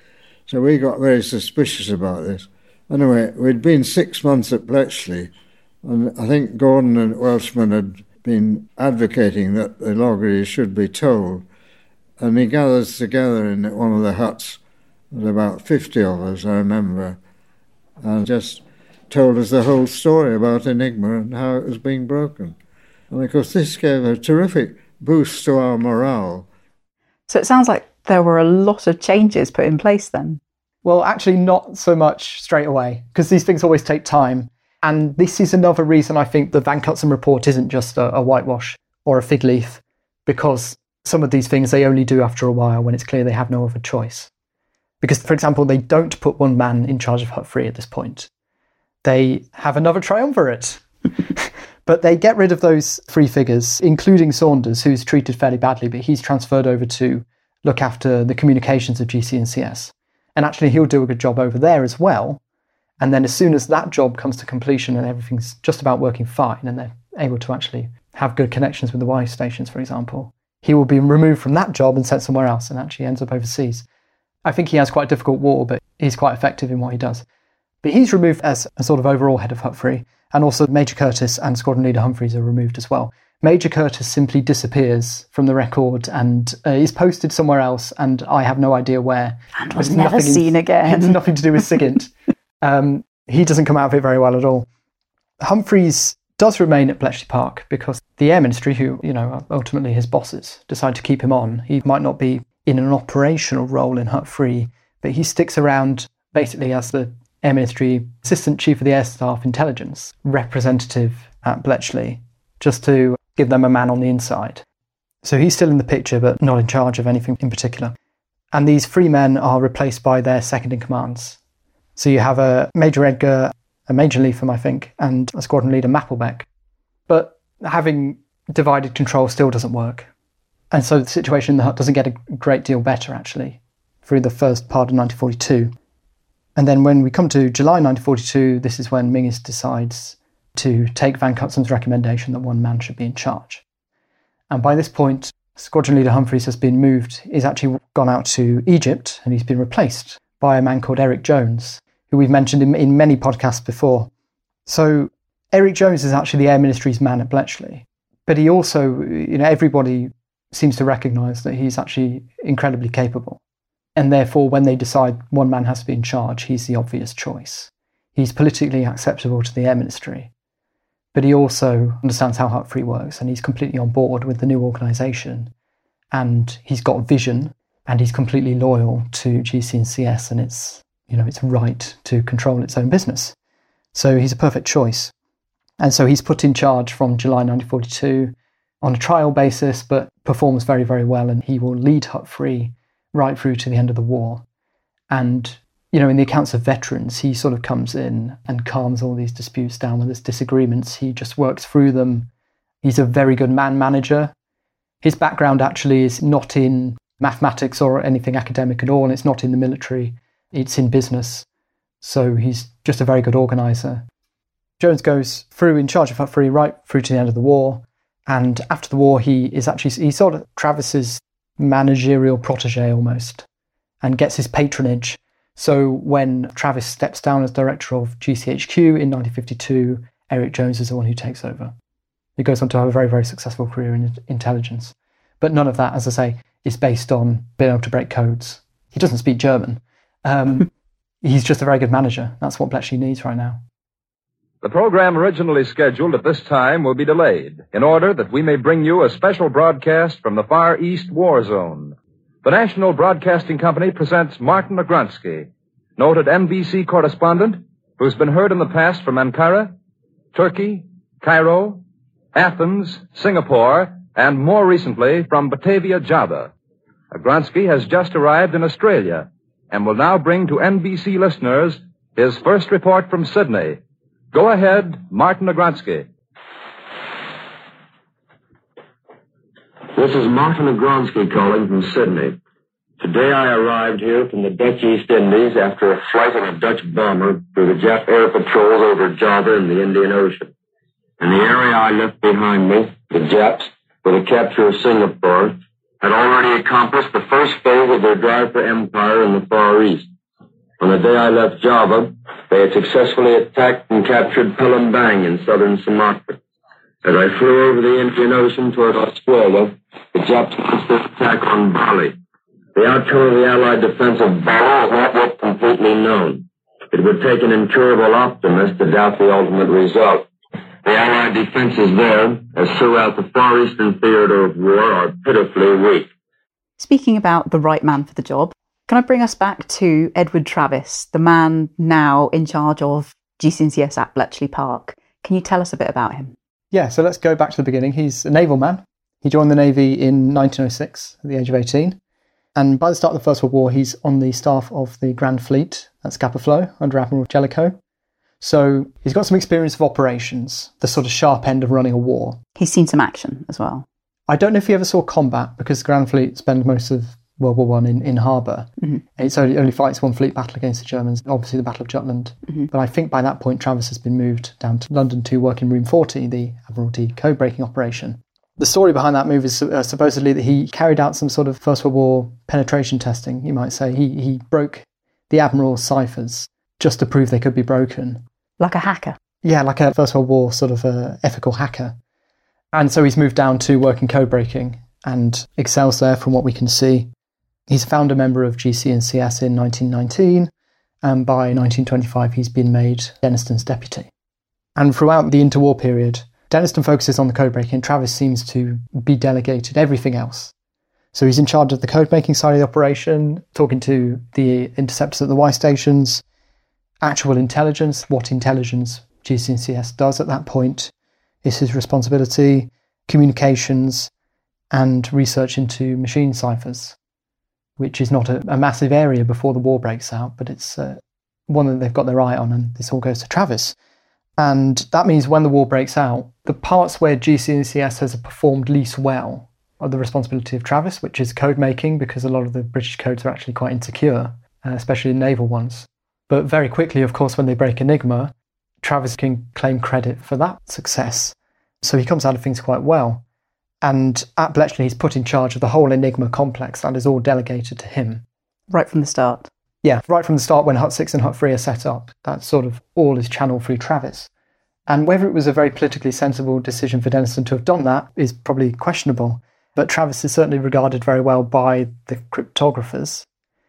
So we got very suspicious about this. Anyway, we'd been 6 months at Bletchley, and I think Gordon and Welshman had been advocating that the loggeries should be told. And he gathered us together in one of the huts. There was about 50 of us, I remember, and just told us the whole story about Enigma and how it was being broken. And of course this gave a terrific boost to our morale. So it sounds like there were a lot of changes put in place then. Well, actually not so much straight away, because these things always take time. And this is another reason I think the Van Cutsem report isn't just a whitewash or a fig leaf, because some of these things they only do after a while when it's clear they have no other choice. Because, for example, they don't put one man in charge of Hut 3 at this point. They have another triumvirate. But they get rid of those three figures, including Saunders, who's treated fairly badly, but he's transferred over to look after the communications of GC&CS. And actually he'll do a good job over there as well. And then as soon as that job comes to completion and everything's just about working fine and they're able to actually have good connections with the Y stations, for example, he will be removed from that job and sent somewhere else and actually ends up overseas. I think he has quite a difficult war, but he's quite effective in what he does. But he's removed as a sort of overall head of Hut 3, and also Major Curtis and Squadron Leader Humphreys are removed as well. Major Curtis simply disappears from the record and is posted somewhere else, and I have no idea where. And was never seen again. It's nothing to do with SIGINT. He doesn't come out of it very well at all. Humphreys does remain at Bletchley Park because the Air Ministry, who, are ultimately his bosses, decide to keep him on. He might not be in an operational role in Hut 3, but he sticks around basically as the Air Ministry Assistant Chief of the Air Staff Intelligence representative at Bletchley, just to give them a man on the inside. So he's still in the picture, but not in charge of anything in particular. And these three men are replaced by their second-in-commands. So you have a Major Edgar, a Major Leatham, I think, and a Squadron Leader Mapplebeck. But having divided control still doesn't work. And so the situation in the hut doesn't get a great deal better, actually, through the first part of 1942. And then when we come to July 1942, this is when Mingus decides to take Van Cutsen's recommendation that one man should be in charge. And by this point, Squadron Leader Humphreys has been moved. He's actually gone out to Egypt, and he's been replaced by a man called Eric Jones, who we've mentioned in many podcasts before. So Eric Jones is actually the Air Ministry's man at Bletchley. But he also, everybody seems to recognise that he's actually incredibly capable. And therefore, when they decide one man has to be in charge, he's the obvious choice. He's politically acceptable to the Air Ministry. But he also understands how Humphrey works, and he's completely on board with the new organisation. And he's got vision, and he's completely loyal to GC&CS and its right to control its own business. So he's a perfect choice. And so he's put in charge from July 1942 on a trial basis, but performs very, very well, and he will lead Humphrey right through to the end of the war. And, in the accounts of veterans, he sort of comes in and calms all these disputes down when there's disagreements. He just works through them. He's a very good man manager. His background actually is not in mathematics or anything academic at all, and it's not in the military. It's in business. So he's just a very good organiser. Jones goes through in charge of Humphrey right through to the end of the war. And after the war, he's sort of Travis's managerial protege almost, and gets his patronage. So when Travis steps down as director of GCHQ in 1952, Eric Jones is the one who takes over. He goes on to have a very, very successful career in intelligence. But none of that, as I say, is based on being able to break codes. He doesn't speak German. He's just a very good manager. That's what Bletchley needs right now. The program originally scheduled at this time will be delayed in order that we may bring you a special broadcast from the Far East War Zone. The National Broadcasting Company presents Martin Agronsky, noted NBC correspondent who's been heard in the past from Ankara, Turkey, Cairo, Athens, Singapore, and more recently from Batavia, Java. Agronsky has just arrived in Australia and will now bring to NBC listeners his first report from Sydney. Go ahead, Martin Agronsky. This is Martin Agronsky calling from Sydney. Today I arrived here from the Dutch East Indies after a flight on a Dutch bomber through the Jap air patrols over Java and the Indian Ocean. In the area I left behind me, the Japs, with the capture of Singapore, had already accomplished the first phase of their drive for empire in the Far East. On the day I left Java, they had successfully attacked and captured Palembang in southern Sumatra. As I flew over the Indian Ocean toward Australia, the Japs launched their attack on Bali. The outcome of the Allied defense of Bali is not yet completely known. It would take an incurable optimist to doubt the ultimate result. The Allied defenses there, as throughout the Far Eastern theater of war, are pitifully weak. Speaking about the right man for the job, can I bring us back to Edward Travis, the man now in charge of GC&CS at Bletchley Park? Can you tell us a bit about him? Yeah, so let's go back to the beginning. He's a naval man. He joined the Navy in 1906 at the age of 18. And by the start of the First World War, he's on the staff of the Grand Fleet at Scapa Flow under Admiral Jellicoe. So he's got some experience of operations, the sort of sharp end of running a war. He's seen some action as well. I don't know if he ever saw combat, because the Grand Fleet spent most of World War I in harbour. Mm-hmm. It only fights one fleet battle against the Germans, obviously the Battle of Jutland. Mm-hmm. But I think by that point Travis has been moved down to London to work in Room 40, the Admiralty code-breaking operation. The story behind that move is supposedly that he carried out some sort of First World War penetration testing, you might say. He broke the Admiral's ciphers just to prove they could be broken. Like a hacker? Yeah, like a First World War sort of ethical hacker. And so he's moved down to work in code-breaking and excels there from what we can see. He's a founder member of GC&CS in 1919, and by 1925 he's been made Denniston's deputy. And throughout the interwar period, Denniston focuses on the code-breaking, and Travis seems to be delegated everything else. So he's in charge of the code-breaking side of the operation, talking to the interceptors at the Y stations, actual intelligence, what intelligence GC&CS does at that point is his responsibility, communications, and research into machine ciphers, which is not a massive area before the war breaks out, but it's one that they've got their eye on, and this all goes to Travis. And that means when the war breaks out, the parts where GC&CS has performed least well are the responsibility of Travis, which is code making, because a lot of the British codes are actually quite insecure, especially naval ones. But very quickly, of course, when they break Enigma, Travis can claim credit for that success. So he comes out of things quite well. And at Bletchley, he's put in charge of the whole Enigma complex. That is all delegated to him. Right from the start? Yeah, right from the start when Hut 6 and Hut 3 are set up. That sort of all is channeled through Travis. And whether it was a very politically sensible decision for Denniston to have done that is probably questionable. But Travis is certainly regarded very well by the cryptographers.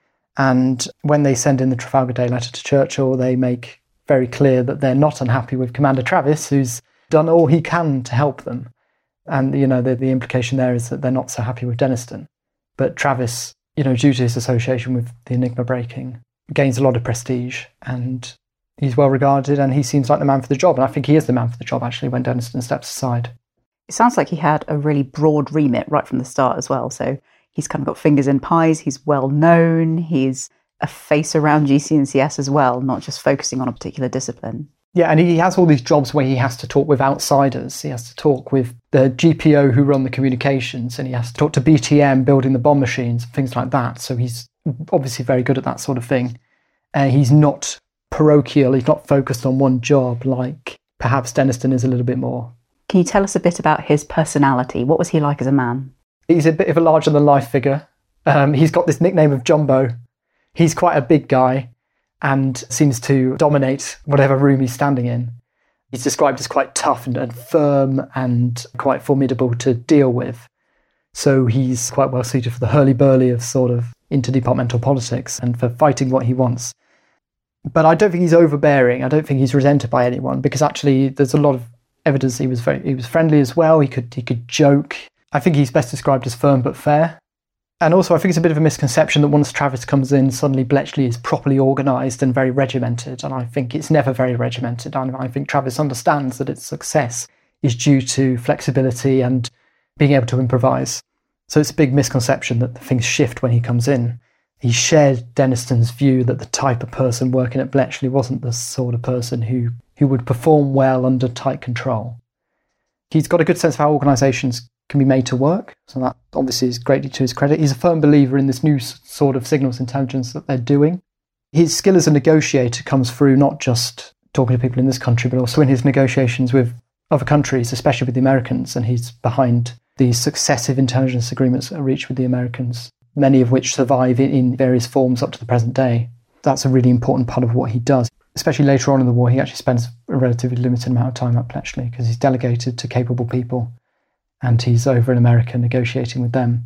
And when they send in the Trafalgar Day letter to Churchill, they make very clear that they're not unhappy with Commander Travis, who's done all he can to help them. And, the implication there is that they're not so happy with Denniston. But Travis, due to his association with the Enigma breaking, gains a lot of prestige, and he's well regarded, and he seems like the man for the job. And I think he is the man for the job, actually, when Denniston steps aside. It sounds like he had a really broad remit right from the start as well. So he's kind of got fingers in pies, he's well known, he's a face around GC&CS as well, not just focusing on a particular discipline. Yeah, and he has all these jobs where he has to talk with outsiders. He has to talk with the GPO who run the communications, and he has to talk to BTM building the bomb machines, things like that. So he's obviously very good at that sort of thing. He's not parochial, he's not focused on one job like perhaps Denniston is a little bit more. Can you tell us a bit about his personality? What was he like as a man? He's a bit of a larger-than-life figure. He's got this nickname of Jumbo. He's quite a big guy and seems to dominate whatever room he's standing in. He's described as quite tough and firm and quite formidable to deal with. So he's quite well suited for the hurly-burly of sort of interdepartmental politics and for fighting what he wants. But I don't think he's overbearing. I don't think he's resented by anyone, because actually there's a lot of evidence he was friendly as well. He could joke. I think he's best described as firm but fair. And also, I think it's a bit of a misconception that once Travis comes in, suddenly Bletchley is properly organised and very regimented. And I think it's never very regimented. I think Travis understands that its success is due to flexibility and being able to improvise. So it's a big misconception that things shift when he comes in. He shared Denniston's view that the type of person working at Bletchley wasn't the sort of person who would perform well under tight control. He's got a good sense of how organisations can be made to work, so that obviously is greatly to his credit. He's a firm believer in this new sort of signals intelligence that they're doing. His skill as a negotiator comes through not just talking to people in this country, but also in his negotiations with other countries, especially with the Americans, and he's behind these successive intelligence agreements that are reached with the Americans, many of which survive in various forms up to the present day. That's a really important part of what he does. Especially later on in the war, he actually spends a relatively limited amount of time at Bletchley because he's delegated to capable people and he's over in America negotiating with them.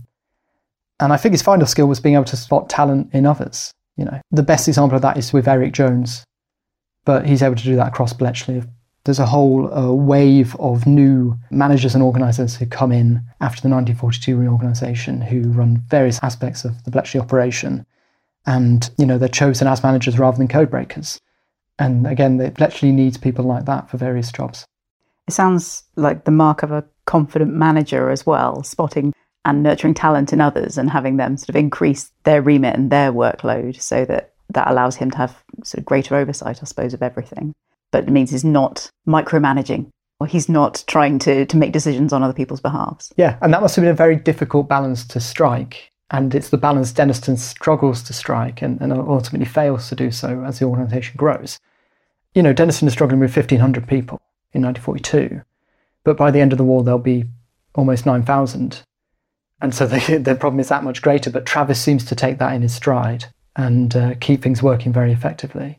And I think his final skill was being able to spot talent in others. The best example of that is with Eric Jones, but he's able to do that across Bletchley. There's a whole wave of new managers and organisers who come in after the 1942 reorganisation who run various aspects of the Bletchley operation. And, they're chosen as managers rather than code breakers. And again, Bletchley needs people like that for various jobs. It sounds like the mark of a confident manager as well, spotting and nurturing talent in others and having them sort of increase their remit and their workload so that allows him to have sort of greater oversight, I suppose, of everything. But it means he's not micromanaging or he's not trying to make decisions on other people's behalves. Yeah, and that must have been a very difficult balance to strike. And it's the balance Denniston struggles to strike and ultimately fails to do so as the organisation grows. Denniston is struggling with 1,500 people in 1942, but by the end of the war there'll be almost 9,000. And so the problem is that much greater, but Travis seems to take that in his stride and keep things working very effectively.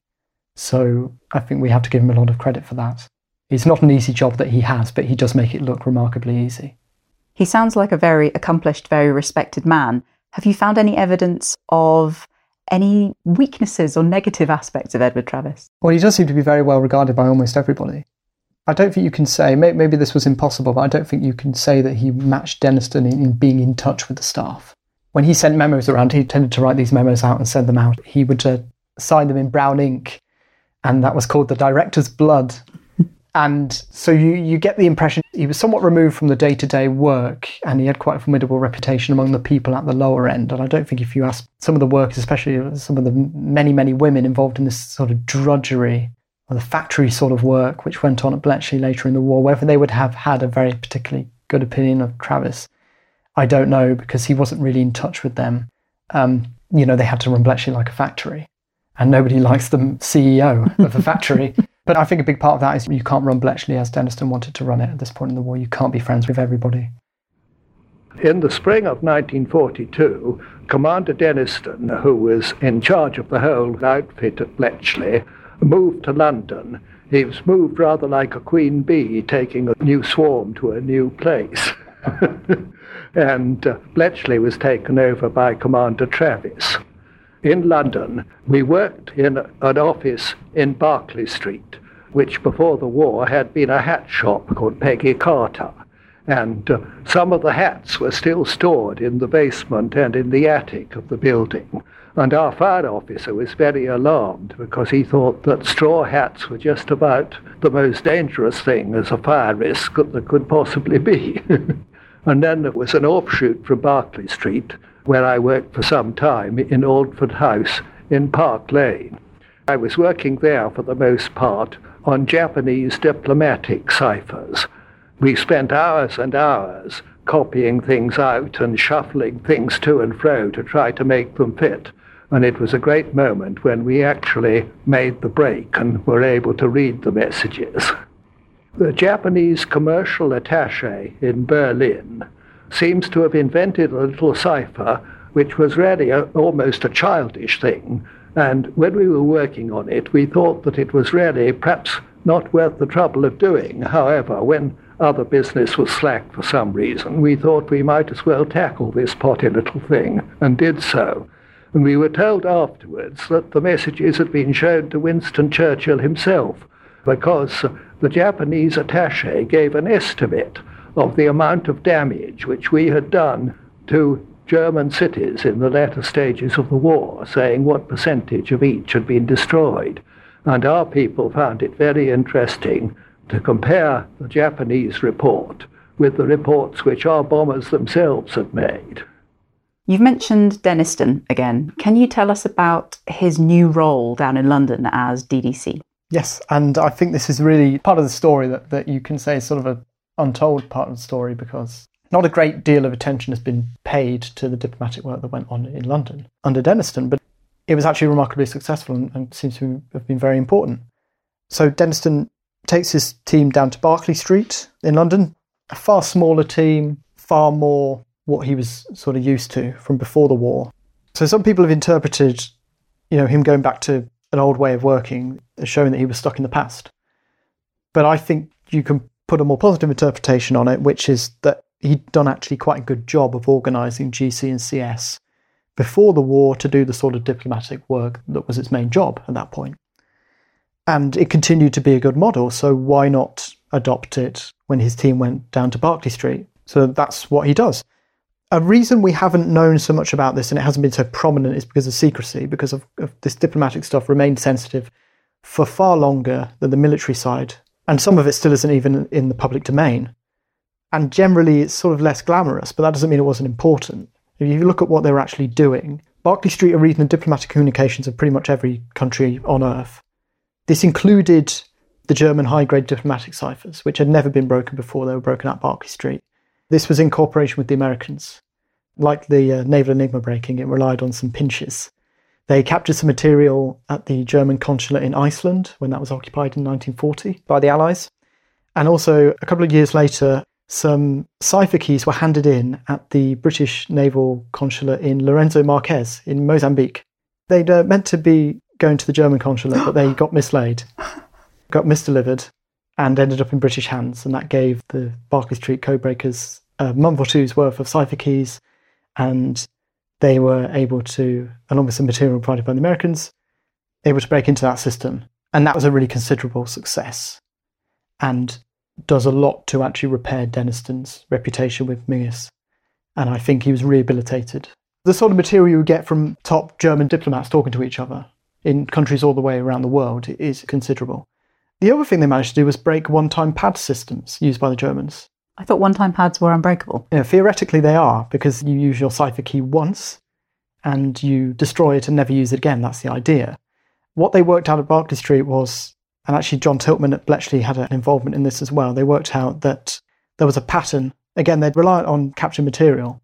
So I think we have to give him a lot of credit for that. It's not an easy job that he has, but he does make it look remarkably easy. He sounds like a very accomplished, very respected man. Have you found any evidence of any weaknesses or negative aspects of Edward Travis? Well, he does seem to be very well regarded by almost everybody. I don't think you can say, maybe this was impossible, but I don't think you can say that he matched Denniston in being in touch with the staff. When he sent memos around, he tended to write these memos out and send them out. He would sign them in brown ink, and that was called the director's blood. And so you get the impression he was somewhat removed from the day-to-day work, and he had quite a formidable reputation among the people at the lower end. And I don't think if you ask some of the workers, especially some of the many, many women involved in this sort of drudgery or the factory sort of work which went on at Bletchley later in the war, whether they would have had a very particularly good opinion of Travis, I don't know, because he wasn't really in touch with them. They had to run Bletchley like a factory. and nobody likes the CEO of the factory. But I think a big part of that is you can't run Bletchley as Denniston wanted to run it at this point in the war. You can't be friends with everybody. In the spring of 1942, Commander Denniston, who was in charge of the whole outfit at Bletchley, moved to London. He was moved rather like a queen bee taking a new swarm to a new place. And Bletchley was taken over by Commander Travis. In London, we worked in an office in Berkeley Street, which before the war had been a hat shop called Peggy Carter. And some of the hats were still stored in the basement and in the attic of the building. And our fire officer was very alarmed because he thought that straw hats were just about the most dangerous thing as a fire risk that there could possibly be. And then there was an offshoot from Berkeley Street, where I worked for some time, in Aldford House in Park Lane. I was working there for the most part on Japanese diplomatic ciphers. We spent hours and hours copying things out and shuffling things to and fro to try to make them fit. And it was a great moment when we actually made the break and were able to read the messages. The Japanese commercial attaché in Berlin seems to have invented a little cipher which was really almost a childish thing. And when we were working on it, we thought that it was really perhaps not worth the trouble of doing. However, when other business was slack for some reason, we thought we might as well tackle this potty little thing, and did so. And we were told afterwards that the messages had been shown to Winston Churchill himself, because the Japanese attaché gave an estimate of the amount of damage which we had done to German cities in the latter stages of the war, saying what percentage of each had been destroyed. And our people found it very interesting to compare the Japanese report with the reports which our bombers themselves had made. You've mentioned Denniston again. Can you tell us about his new role down in London as DDC? Yes, and I think this is really part of the story that you can say is sort of an untold part of the story, because not a great deal of attention has been paid to the diplomatic work that went on in London under Denniston, but it was actually remarkably successful and seems to have been very important. So Denniston takes his team down to Berkeley Street in London, a far smaller team, far more what he was sort of used to from before the war. So some people have interpreted, him going back to an old way of working as showing that he was stuck in the past. But I think you can put a more positive interpretation on it, which is that he'd done actually quite a good job of organising GC and CS before the war to do the sort of diplomatic work that was its main job at that point. And it continued to be a good model, so why not adopt it when his team went down to Berkeley Street? So that's what he does. A reason we haven't known so much about this and it hasn't been so prominent is because of secrecy, because of this diplomatic stuff remained sensitive for far longer than the military side. And some of it still isn't even in the public domain. And generally it's sort of less glamorous, but that doesn't mean it wasn't important. If you look at what they were actually doing, Berkeley Street are reading the diplomatic communications of pretty much every country on Earth. This included the German high-grade diplomatic ciphers, which had never been broken before. They were broken at Berkeley Street. This was in cooperation with the Americans. Like the Naval Enigma breaking, it relied on some pinches. They captured some material at the German consulate in Iceland when that was occupied in 1940 by the Allies. And also, a couple of years later, some cipher keys were handed in at the British Naval Consulate in Lorenzo Marquez in Mozambique. They'd meant to be going to the German consulate, but they got mislaid, got misdelivered, and ended up in British hands. And that gave the Berkeley Street codebreakers a month or two's worth of cipher keys, and they were able to, along with some material provided by the Americans, able to break into that system. And that was a really considerable success, and does a lot to actually repair Denniston's reputation with Mingus. And I think he was rehabilitated. The sort of material you get from top German diplomats talking to each other in countries all the way around the world is considerable. The other thing they managed to do was break one-time pad systems used by the Germans. I thought one-time pads were unbreakable. Yeah, theoretically they are, because you use your cipher key once and you destroy it and never use it again. That's the idea. What they worked out at Berkeley Street was, and actually John Tiltman at Bletchley had an involvement in this as well, they worked out that there was a pattern. Again, they'd rely on captured material,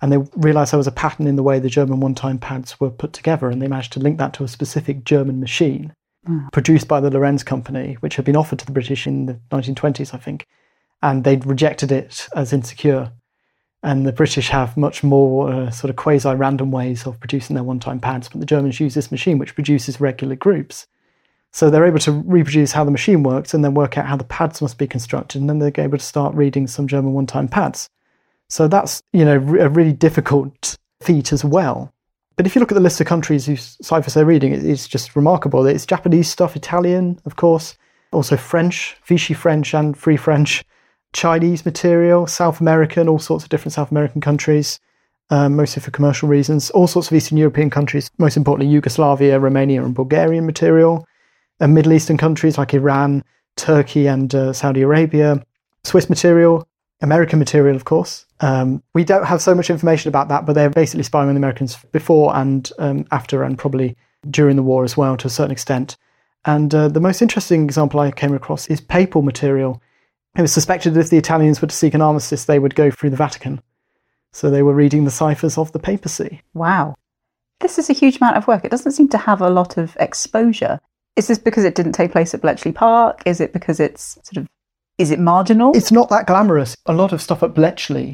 And they realised there was a pattern in the way the German one-time pads were put together, and they managed to link that to a specific German machine produced by the Lorenz Company, which had been offered to the British in the 1920s, I think. And they'd rejected it as insecure. And the British have much more sort of quasi-random ways of producing their one-time pads, but the Germans use this machine, which produces regular groups. So they're able to reproduce how the machine works and then work out how the pads must be constructed, and then they're able to start reading some German one-time pads. So that's, a really difficult feat as well. But if you look at the list of countries whose ciphers they're reading, it's just remarkable. It's Japanese stuff, Italian, of course, also French, Vichy French and Free French, Chinese material, South American, all sorts of different South American countries, mostly for commercial reasons, all sorts of Eastern European countries, most importantly Yugoslavia, Romania and Bulgarian material, and Middle Eastern countries like Iran, Turkey and Saudi Arabia, Swiss material, American material, of course. We don't have so much information about that, but they're basically spying on the Americans before and after, and probably during the war as well, to a certain extent. And the most interesting example I came across is papal material. It was suspected that if the Italians were to seek an armistice, they would go through the Vatican. So they were reading the ciphers of the papacy. Wow. This is a huge amount of work. It doesn't seem to have a lot of exposure. Is this because it didn't take place at Bletchley Park? Is it because it's is it marginal? It's not that glamorous. A lot of stuff at Bletchley,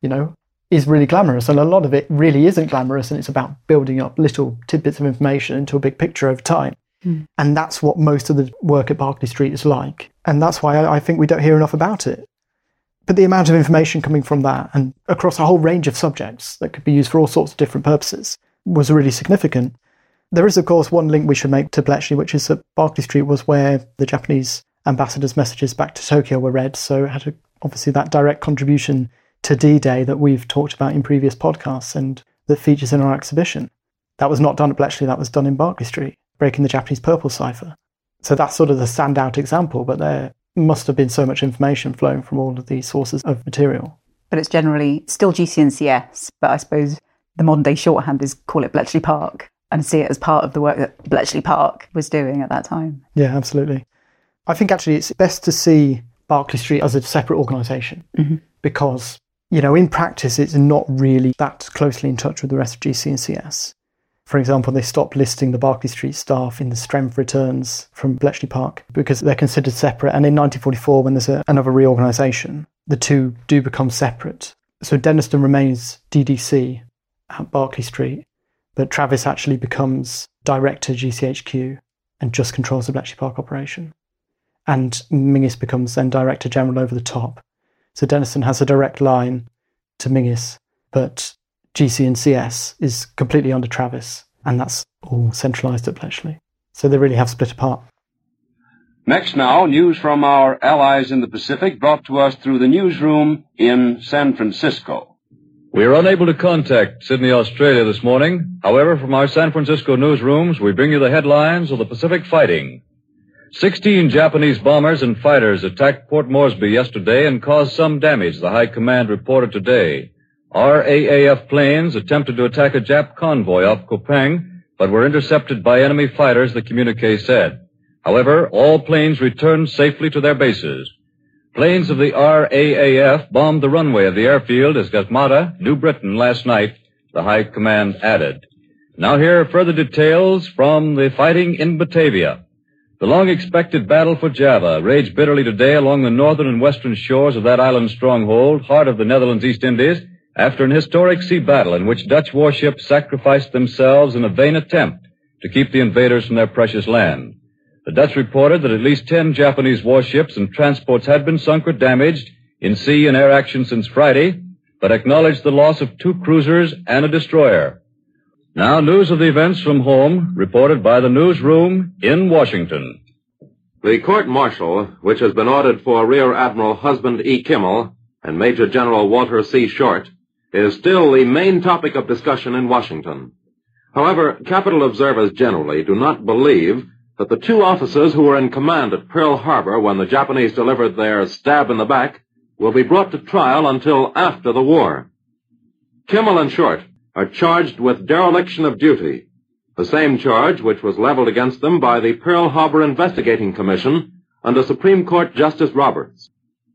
is really glamorous, and a lot of it really isn't glamorous, and it's about building up little tidbits of information into a big picture over time. And that's what most of the work at Berkeley Street is like. And that's why I think we don't hear enough about it. But the amount of information coming from that, and across a whole range of subjects that could be used for all sorts of different purposes, was really significant. There is, of course, one link we should make to Bletchley, which is that Berkeley Street was where the Japanese ambassador's messages back to Tokyo were read. So it had obviously that direct contribution to D-Day that we've talked about in previous podcasts and that features in our exhibition. That was not done at Bletchley, that was done in Berkeley Street, breaking the Japanese purple cipher. So that's sort of the standout example, but there must have been so much information flowing from all of these sources of material. But it's generally still GCNCS, but I suppose the modern day shorthand is call it Bletchley Park and see it as part of the work that Bletchley Park was doing at that time. Yeah, absolutely. I think actually it's best to see Berkeley Street as a separate organisation because, in practice it's not really that closely in touch with the rest of GCNCS. For example, they stopped listing the Berkeley Street staff in the strength returns from Bletchley Park because they're considered separate. And in 1944, when there's another reorganisation, the two do become separate. So Denniston remains DDC at Berkeley Street, but Travis actually becomes director GCHQ and just controls the Bletchley Park operation. And Mingis becomes then director general over the top. So Denniston has a direct line to Mingis, but GCNCS is completely under Travis, and that's all centralised at Bletchley. So they really have split apart. Next now, news from our allies in the Pacific brought to us through the newsroom in San Francisco. We are unable to contact Sydney, Australia this morning. However, from our San Francisco newsrooms, we bring you the headlines of the Pacific fighting. 16 Japanese bombers and fighters attacked Port Moresby yesterday and caused some damage, the High Command reported today. RAAF planes attempted to attack a Jap convoy off Kupang, but were intercepted by enemy fighters, the communique said. However, all planes returned safely to their bases. Planes of the RAAF bombed the runway of the airfield at Gasmata, New Britain, last night, the High Command added. Now here are further details from the fighting in Batavia. The long-expected battle for Java raged bitterly today along the northern and western shores of that island stronghold, heart of the Netherlands East Indies, after an historic sea battle in which Dutch warships sacrificed themselves in a vain attempt to keep the invaders from their precious land. The Dutch reported that at least 10 Japanese warships and transports had been sunk or damaged in sea and air action since Friday, but acknowledged the loss of 2 cruisers and a destroyer. Now, news of the events from home, reported by the newsroom in Washington. The court-martial, which has been ordered for Rear Admiral Husband E. Kimmel and Major General Walter C. Short, is still the main topic of discussion in Washington. However, Capitol observers generally do not believe that the 2 officers who were in command at Pearl Harbor when the Japanese delivered their stab in the back will be brought to trial until after the war. Kimmel and Short are charged with dereliction of duty, the same charge which was leveled against them by the Pearl Harbor Investigating Commission under Supreme Court Justice Roberts.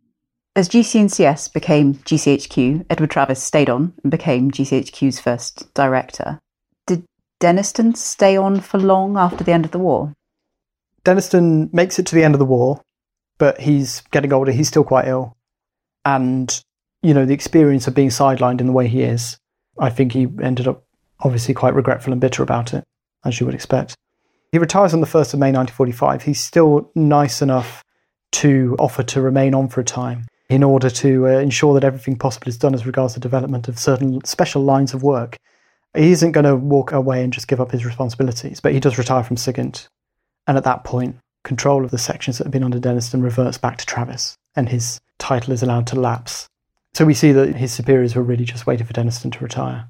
As GCNCS became GCHQ, Edward Travis stayed on and became GCHQ's first director. Did Denniston stay on for long after the end of the war? Denniston makes it to the end of the war, but he's getting older, he's still quite ill. And, you know, the experience of being sidelined in the way he is, I think he ended up obviously quite regretful and bitter about it, as you would expect. He retires on the 1st of May 1945. He's still nice enough to offer to remain on for a time in order to ensure that everything possible is done as regards the development of certain special lines of work. He isn't going to walk away and just give up his responsibilities, but he does retire from SIGINT. And at that point, control of the sections that have been under Denniston reverts back to Travis, and his title is allowed to lapse. So we see that his superiors were really just waiting for Denniston to retire.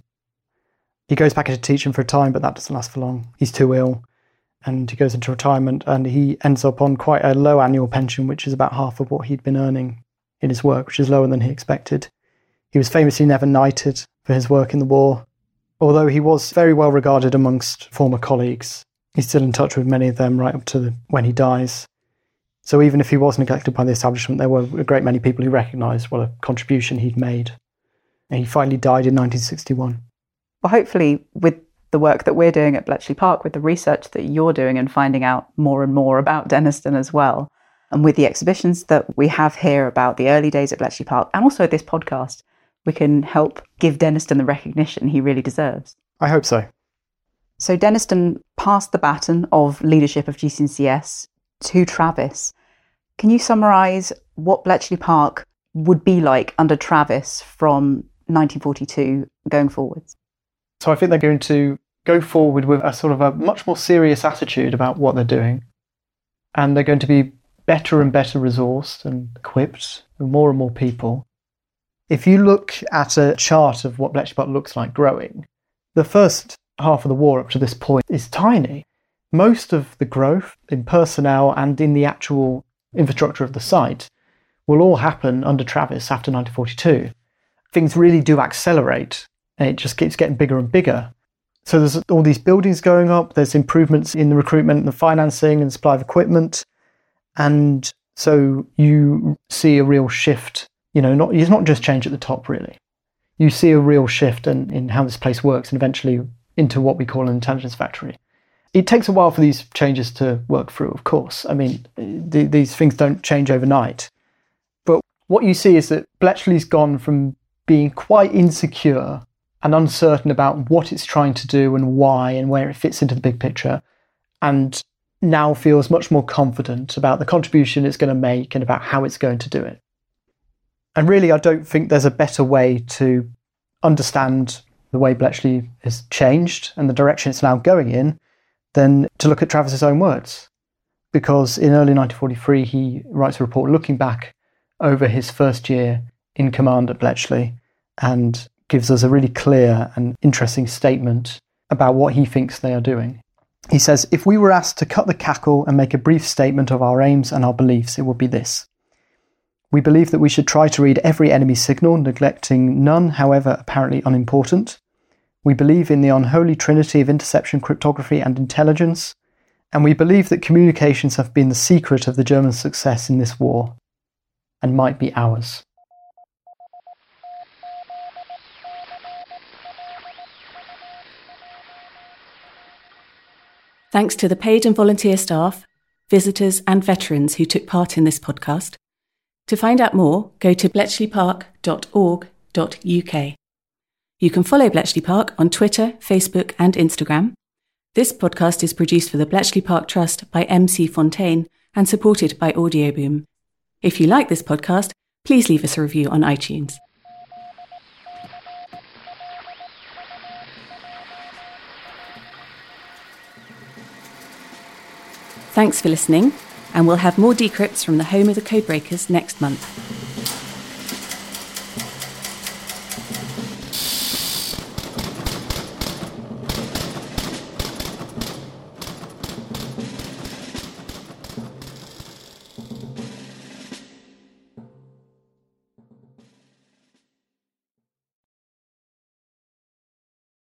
He goes back into teaching for a time, but that doesn't last for long. He's too ill, and he goes into retirement, and he ends up on quite a low annual pension, which is about half of what he'd been earning in his work, which is lower than he expected. He was famously never knighted for his work in the war. Although he was very well regarded amongst former colleagues, he's still in touch with many of them right up to when he dies. So even if he was neglected by the establishment, there were a great many people who recognised what a contribution he'd made. And he finally died in 1961. Well, hopefully with the work that we're doing at Bletchley Park, with the research that you're doing and finding out more and more about Denniston as well, and with the exhibitions that we have here about the early days at Bletchley Park, and also this podcast, we can help give Denniston the recognition he really deserves. I hope so. So Denniston passed the baton of leadership of GCNCS to Travis. Can you summarise what Bletchley Park would be like under Travis from 1942 going forwards? So I think they're going to go forward with a sort of a much more serious attitude about what they're doing. And they're going to be better and better resourced and equipped with more and more people. If you look at a chart of what Bletchley Park looks like growing, the first half of the war up to this point is tiny. Most of the growth in personnel and in the actual infrastructure of the site will all happen under Travis after 1942. Things really do accelerate, and it just keeps getting bigger and bigger. So there's all these buildings going up, there's improvements in the recruitment and the financing and supply of equipment, and so you see a real shift. You know, it's not just change at the top, really. You see a real shift in how this place works, and eventually into what we call an intelligence factory. It takes a while for these changes to work through, of course. I mean, these things don't change overnight. But what you see is that Bletchley's gone from being quite insecure and uncertain about what it's trying to do and why and where it fits into the big picture, and now feels much more confident about the contribution it's going to make and about how it's going to do it. And really, I don't think there's a better way to understand the way Bletchley has changed and the direction it's now going in than to look at Travis's own words. Because in early 1943, he writes a report looking back over his first year in command at Bletchley and gives us a really clear and interesting statement about what he thinks they are doing. He says, "If we were asked to cut the cackle and make a brief statement of our aims and our beliefs, it would be this. We believe that we should try to read every enemy signal, neglecting none, however apparently unimportant. We believe in the unholy trinity of interception, cryptography and intelligence, and we believe that communications have been the secret of the German success in this war, and might be ours." Thanks to the paid and volunteer staff, visitors and veterans who took part in this podcast. To find out more, go to bletchleypark.org.uk. You can follow Bletchley Park on Twitter, Facebook and Instagram. This podcast is produced for the Bletchley Park Trust by MC Fontaine and supported by Audioboom. If you like this podcast, please leave us a review on iTunes. Thanks for listening, and we'll have more decrypts from the home of the Codebreakers next month.